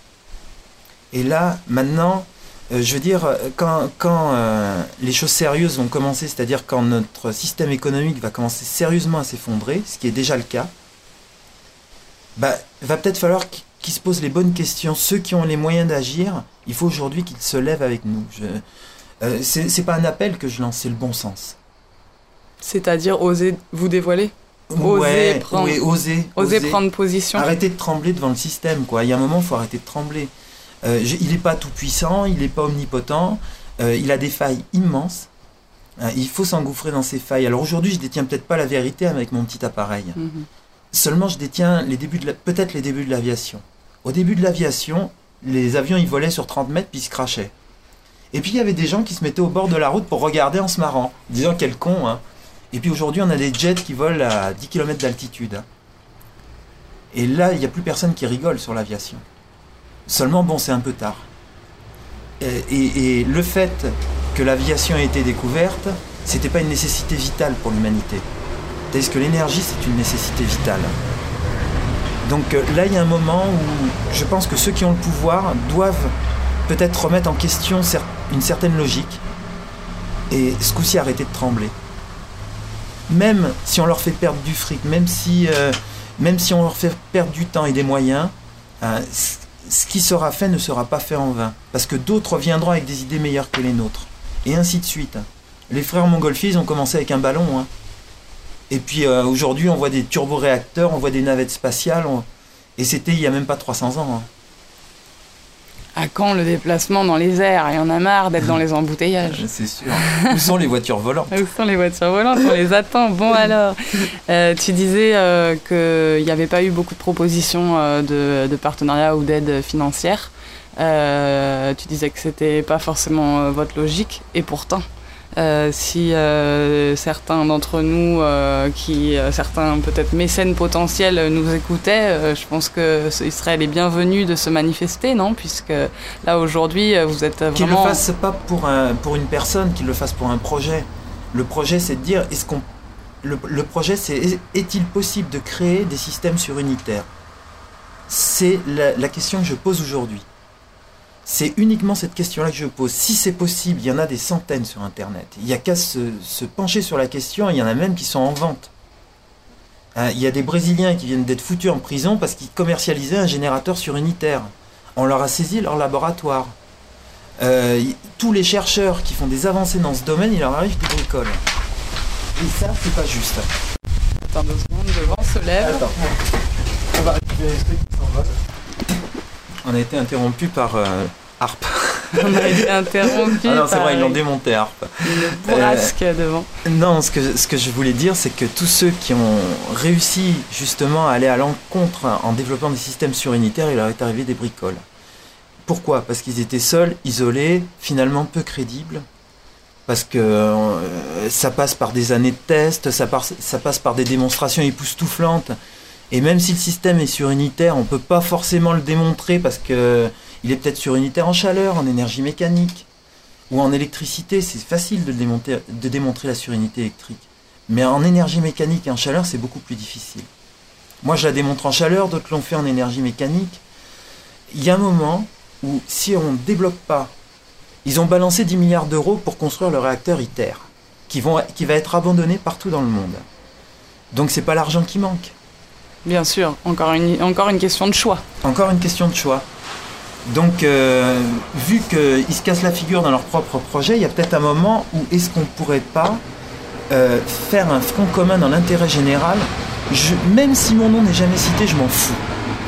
Et là, maintenant, euh, je veux dire, quand, quand euh, les choses sérieuses vont commencer, c'est-à-dire quand notre système économique va commencer sérieusement à s'effondrer, ce qui est déjà le cas, bah, va peut-être falloir qu'ils se posent les bonnes questions. Ceux qui ont les moyens d'agir, il faut aujourd'hui qu'ils se lèvent avec nous. Je, euh, c'est, c'est pas un appel que je lance, c'est le bon sens. C'est-à-dire oser vous dévoiler ? Ouais, Oser prendre, ouais, oser, oser oser prendre position. Arrêtez de trembler devant le système, quoi. Il y a un moment, il faut arrêter de trembler. Euh, je, il n'est pas tout puissant, il n'est pas omnipotent. Euh, il a des failles immenses. Hein, il faut s'engouffrer dans ces failles. Alors aujourd'hui, je détiens peut-être pas la vérité avec mon petit appareil. Mm-hmm. Seulement, je détiens les débuts de la, peut-être les débuts de l'aviation. Au début de l'aviation, les avions, ils volaient sur trente mètres, puis ils se crachaient. Et puis, il y avait des gens qui se mettaient au bord de la route pour regarder en se marrant, disant quel con, hein. Et puis aujourd'hui, on a des jets qui volent à dix kilomètres d'altitude. Hein. Et là, il n'y a plus personne qui rigole sur l'aviation. Seulement, bon, c'est un peu tard. Et, et, et le fait que l'aviation ait été découverte, c'était pas une nécessité vitale pour l'humanité. Tandis que l'énergie, c'est une nécessité vitale. Donc euh, là, il y a un moment où je pense que ceux qui ont le pouvoir doivent peut-être remettre en question cer- une certaine logique et ce coup-ci arrêter de trembler. Même si on leur fait perdre du fric, même si, euh, même si on leur fait perdre du temps et des moyens, euh, ce qui sera fait ne sera pas fait en vain. Parce que d'autres viendront avec des idées meilleures que les nôtres. Et ainsi de suite. Les frères Montgolfier, ils ont commencé avec un ballon. Hein. Et puis euh, aujourd'hui, on voit des turboréacteurs, on voit des navettes spatiales. On... Et c'était il n'y a même pas trois cents ans. Hein. À quand le déplacement dans les airs? Il y en a marre d'être dans les embouteillages. C'est sûr. Où sont les voitures volantes? Où sont les voitures volantes? On les attend. Bon alors, euh, tu disais euh, qu'il n'y avait pas eu beaucoup de propositions euh, de, de partenariat ou d'aide financière. Euh, tu disais que c'était pas forcément euh, votre logique. Et pourtant, euh, si euh, certains d'entre nous, euh, qui, euh, certains peut-être mécènes potentiels nous écoutaient, euh, je pense qu'ils seraient les bienvenus de se manifester, non? Puisque là aujourd'hui, vous êtes vraiment... Qu'ils ne le fassent pas pour, un, pour une personne, qu'ils le fassent pour un projet. Le projet, c'est de dire, est-ce qu'on... Le, le projet, c'est est-il possible de créer des systèmes surunitaires? C'est la, la question que je pose aujourd'hui. C'est uniquement cette question-là que je pose. Si c'est possible, il y en a des centaines sur Internet. Il n'y a qu'à se, se pencher sur la question, il y en a même qui sont en vente. Hein, il y a des Brésiliens qui viennent d'être foutus en prison parce qu'ils commercialisaient un générateur surunitaire. On leur a saisi leur laboratoire. Euh, tous les chercheurs qui font des avancées dans ce domaine, il leur arrive des bricoles. Et ça, c'est pas juste. Attends deux secondes, le vent se lève. Attends. On va récupérer les trucs qui s'envolent. On a été interrompu par euh, Harp. On a été interrompu ah non, c'est par vrai, ils l'ont démonté, Harp. Une bourrasque euh, devant. Non, ce que, ce que je voulais dire, c'est que tous ceux qui ont réussi justement à aller à l'encontre en développant des systèmes surunitaires, il leur est arrivé des bricoles. Pourquoi? Parce qu'ils étaient seuls, isolés, finalement peu crédibles. Parce que euh, ça passe par des années de tests, ça, par, ça passe par des démonstrations époustouflantes. Et même si le système est surunitaire, on ne peut pas forcément le démontrer parce qu'il est peut-être surunitaire en chaleur, en énergie mécanique ou en électricité. C'est facile de, le démontrer, de démontrer la surunité électrique. Mais en énergie mécanique et en chaleur, c'est beaucoup plus difficile. Moi, je la démontre en chaleur, d'autres l'ont fait en énergie mécanique. Il y a un moment où, si on ne débloque pas, ils ont balancé dix milliards d'euros pour construire le réacteur ITER, qui, vont, qui va être abandonné partout dans le monde. Donc, c'est pas l'argent qui manque. Bien sûr, encore une, encore une question de choix. Encore une question de choix. Donc, euh, vu qu'ils se cassent la figure dans leur propre projet, il y a peut-être un moment où est-ce qu'on ne pourrait pas euh, faire un front commun dans l'intérêt général. Je, même si mon nom n'est jamais cité, je m'en fous.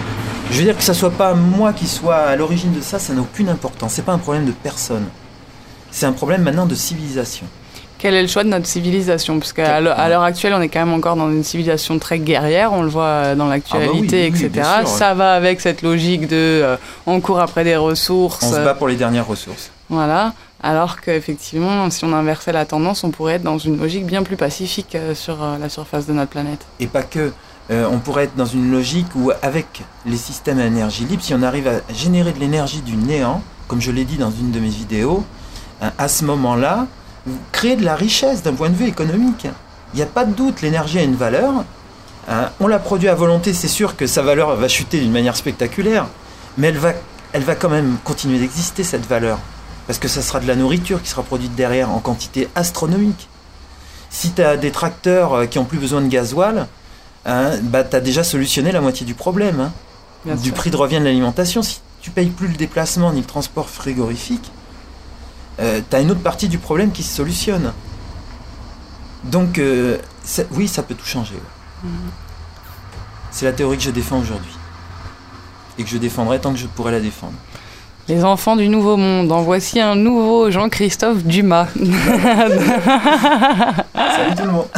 Je veux dire que ça ne soit pas moi qui soit à l'origine de ça, ça n'a aucune importance. C'est pas un problème de personne. C'est un problème maintenant de civilisation. Quel est le choix de notre civilisation? Parce qu'à l'heure actuelle, on est quand même encore dans une civilisation très guerrière, on le voit dans l'actualité, ah bah oui, oui, et cetera. Sûr, ça ouais. va avec cette logique de euh, on court après des ressources. On se bat pour les dernières ressources. Voilà. Alors qu'effectivement, si on inversait la tendance, on pourrait être dans une logique bien plus pacifique euh, sur euh, la surface de notre planète. Et pas que. Euh, on pourrait être dans une logique où, avec les systèmes à énergie libre, si on arrive à générer de l'énergie du néant, comme je l'ai dit dans une de mes vidéos, hein, à ce moment-là, vous créez de la richesse d'un point de vue économique. Il n'y a pas de doute, l'énergie a une valeur. Hein, on la produit à volonté, c'est sûr que sa valeur va chuter d'une manière spectaculaire, mais elle va, elle va quand même continuer d'exister, cette valeur. Parce que ça sera de la nourriture qui sera produite derrière en quantité astronomique. Si tu as des tracteurs qui n'ont plus besoin de gasoil, hein, bah, tu as déjà solutionné la moitié du problème. Hein, du sûr. Prix de revient de l'alimentation. Si tu ne payes plus le déplacement ni le transport frigorifique, Euh, tu as une autre partie du problème qui se solutionne. Donc, euh, ça, oui, ça peut tout changer. Ouais. Mmh. C'est la théorie que je défends aujourd'hui. Et que je défendrai tant que je pourrai la défendre. Les enfants du Nouveau Monde, en voici un nouveau Jean-Christophe Dumas. Salut tout le monde.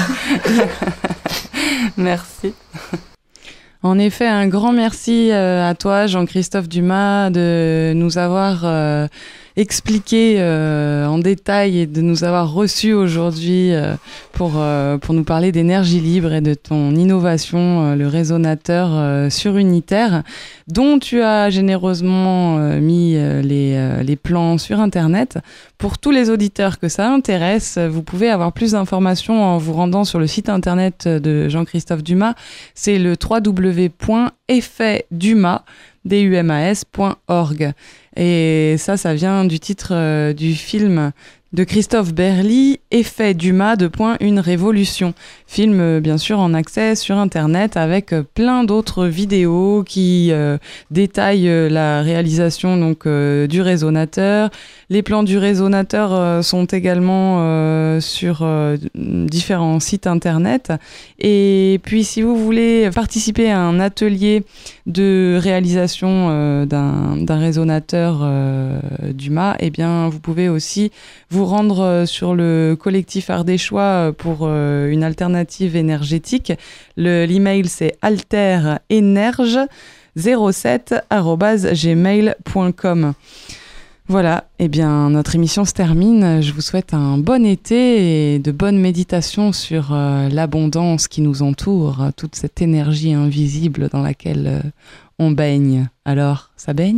Merci. En effet, un grand merci euh, à toi, Jean-Christophe Dumas, de nous avoir euh, expliqué euh, en détail et de nous avoir reçus aujourd'hui euh, pour, euh, pour nous parler d'énergie libre et de ton innovation, euh, le résonateur euh, surunitaire, dont tu as généreusement euh, mis euh, les, euh, les plans sur Internet. Pour tous les auditeurs que ça intéresse, vous pouvez avoir plus d'informations en vous rendant sur le site internet de Jean-Christophe Dumas. C'est le w w w point effet dumas point org. Et ça, ça vient du titre euh, du film de Christophe Berly, Effet Dumas, de point une révolution. Film, euh, bien sûr, en accès sur Internet avec euh, plein d'autres vidéos qui euh, détaillent euh, la réalisation donc, euh, du résonateur. Les plans du résonateur euh, sont également euh, sur euh, différents sites Internet. Et puis, si vous voulez participer à un atelier de réalisation euh, d'un, d'un résonateur euh, Dumas, eh bien, vous pouvez aussi vous rendre sur le collectif Ardéchois pour euh, une alternative énergétique. Le, l'email, c'est alterenerge zéro sept arobase gmail point com. Voilà, eh bien, notre émission se termine. Je vous souhaite un bon été et de bonnes méditations sur euh, l'abondance qui nous entoure, toute cette énergie invisible dans laquelle euh, on baigne. Alors, ça baigne ?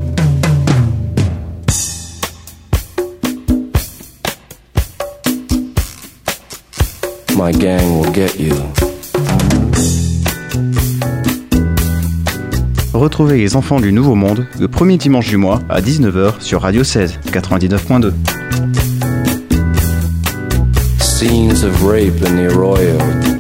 My gang will get you. Retrouvez les enfants du Nouveau Monde le premier dimanche du mois à dix-neuf heures sur Radio seize, quatre-vingt-dix-neuf point deux. Scenes of rape in the arroyo.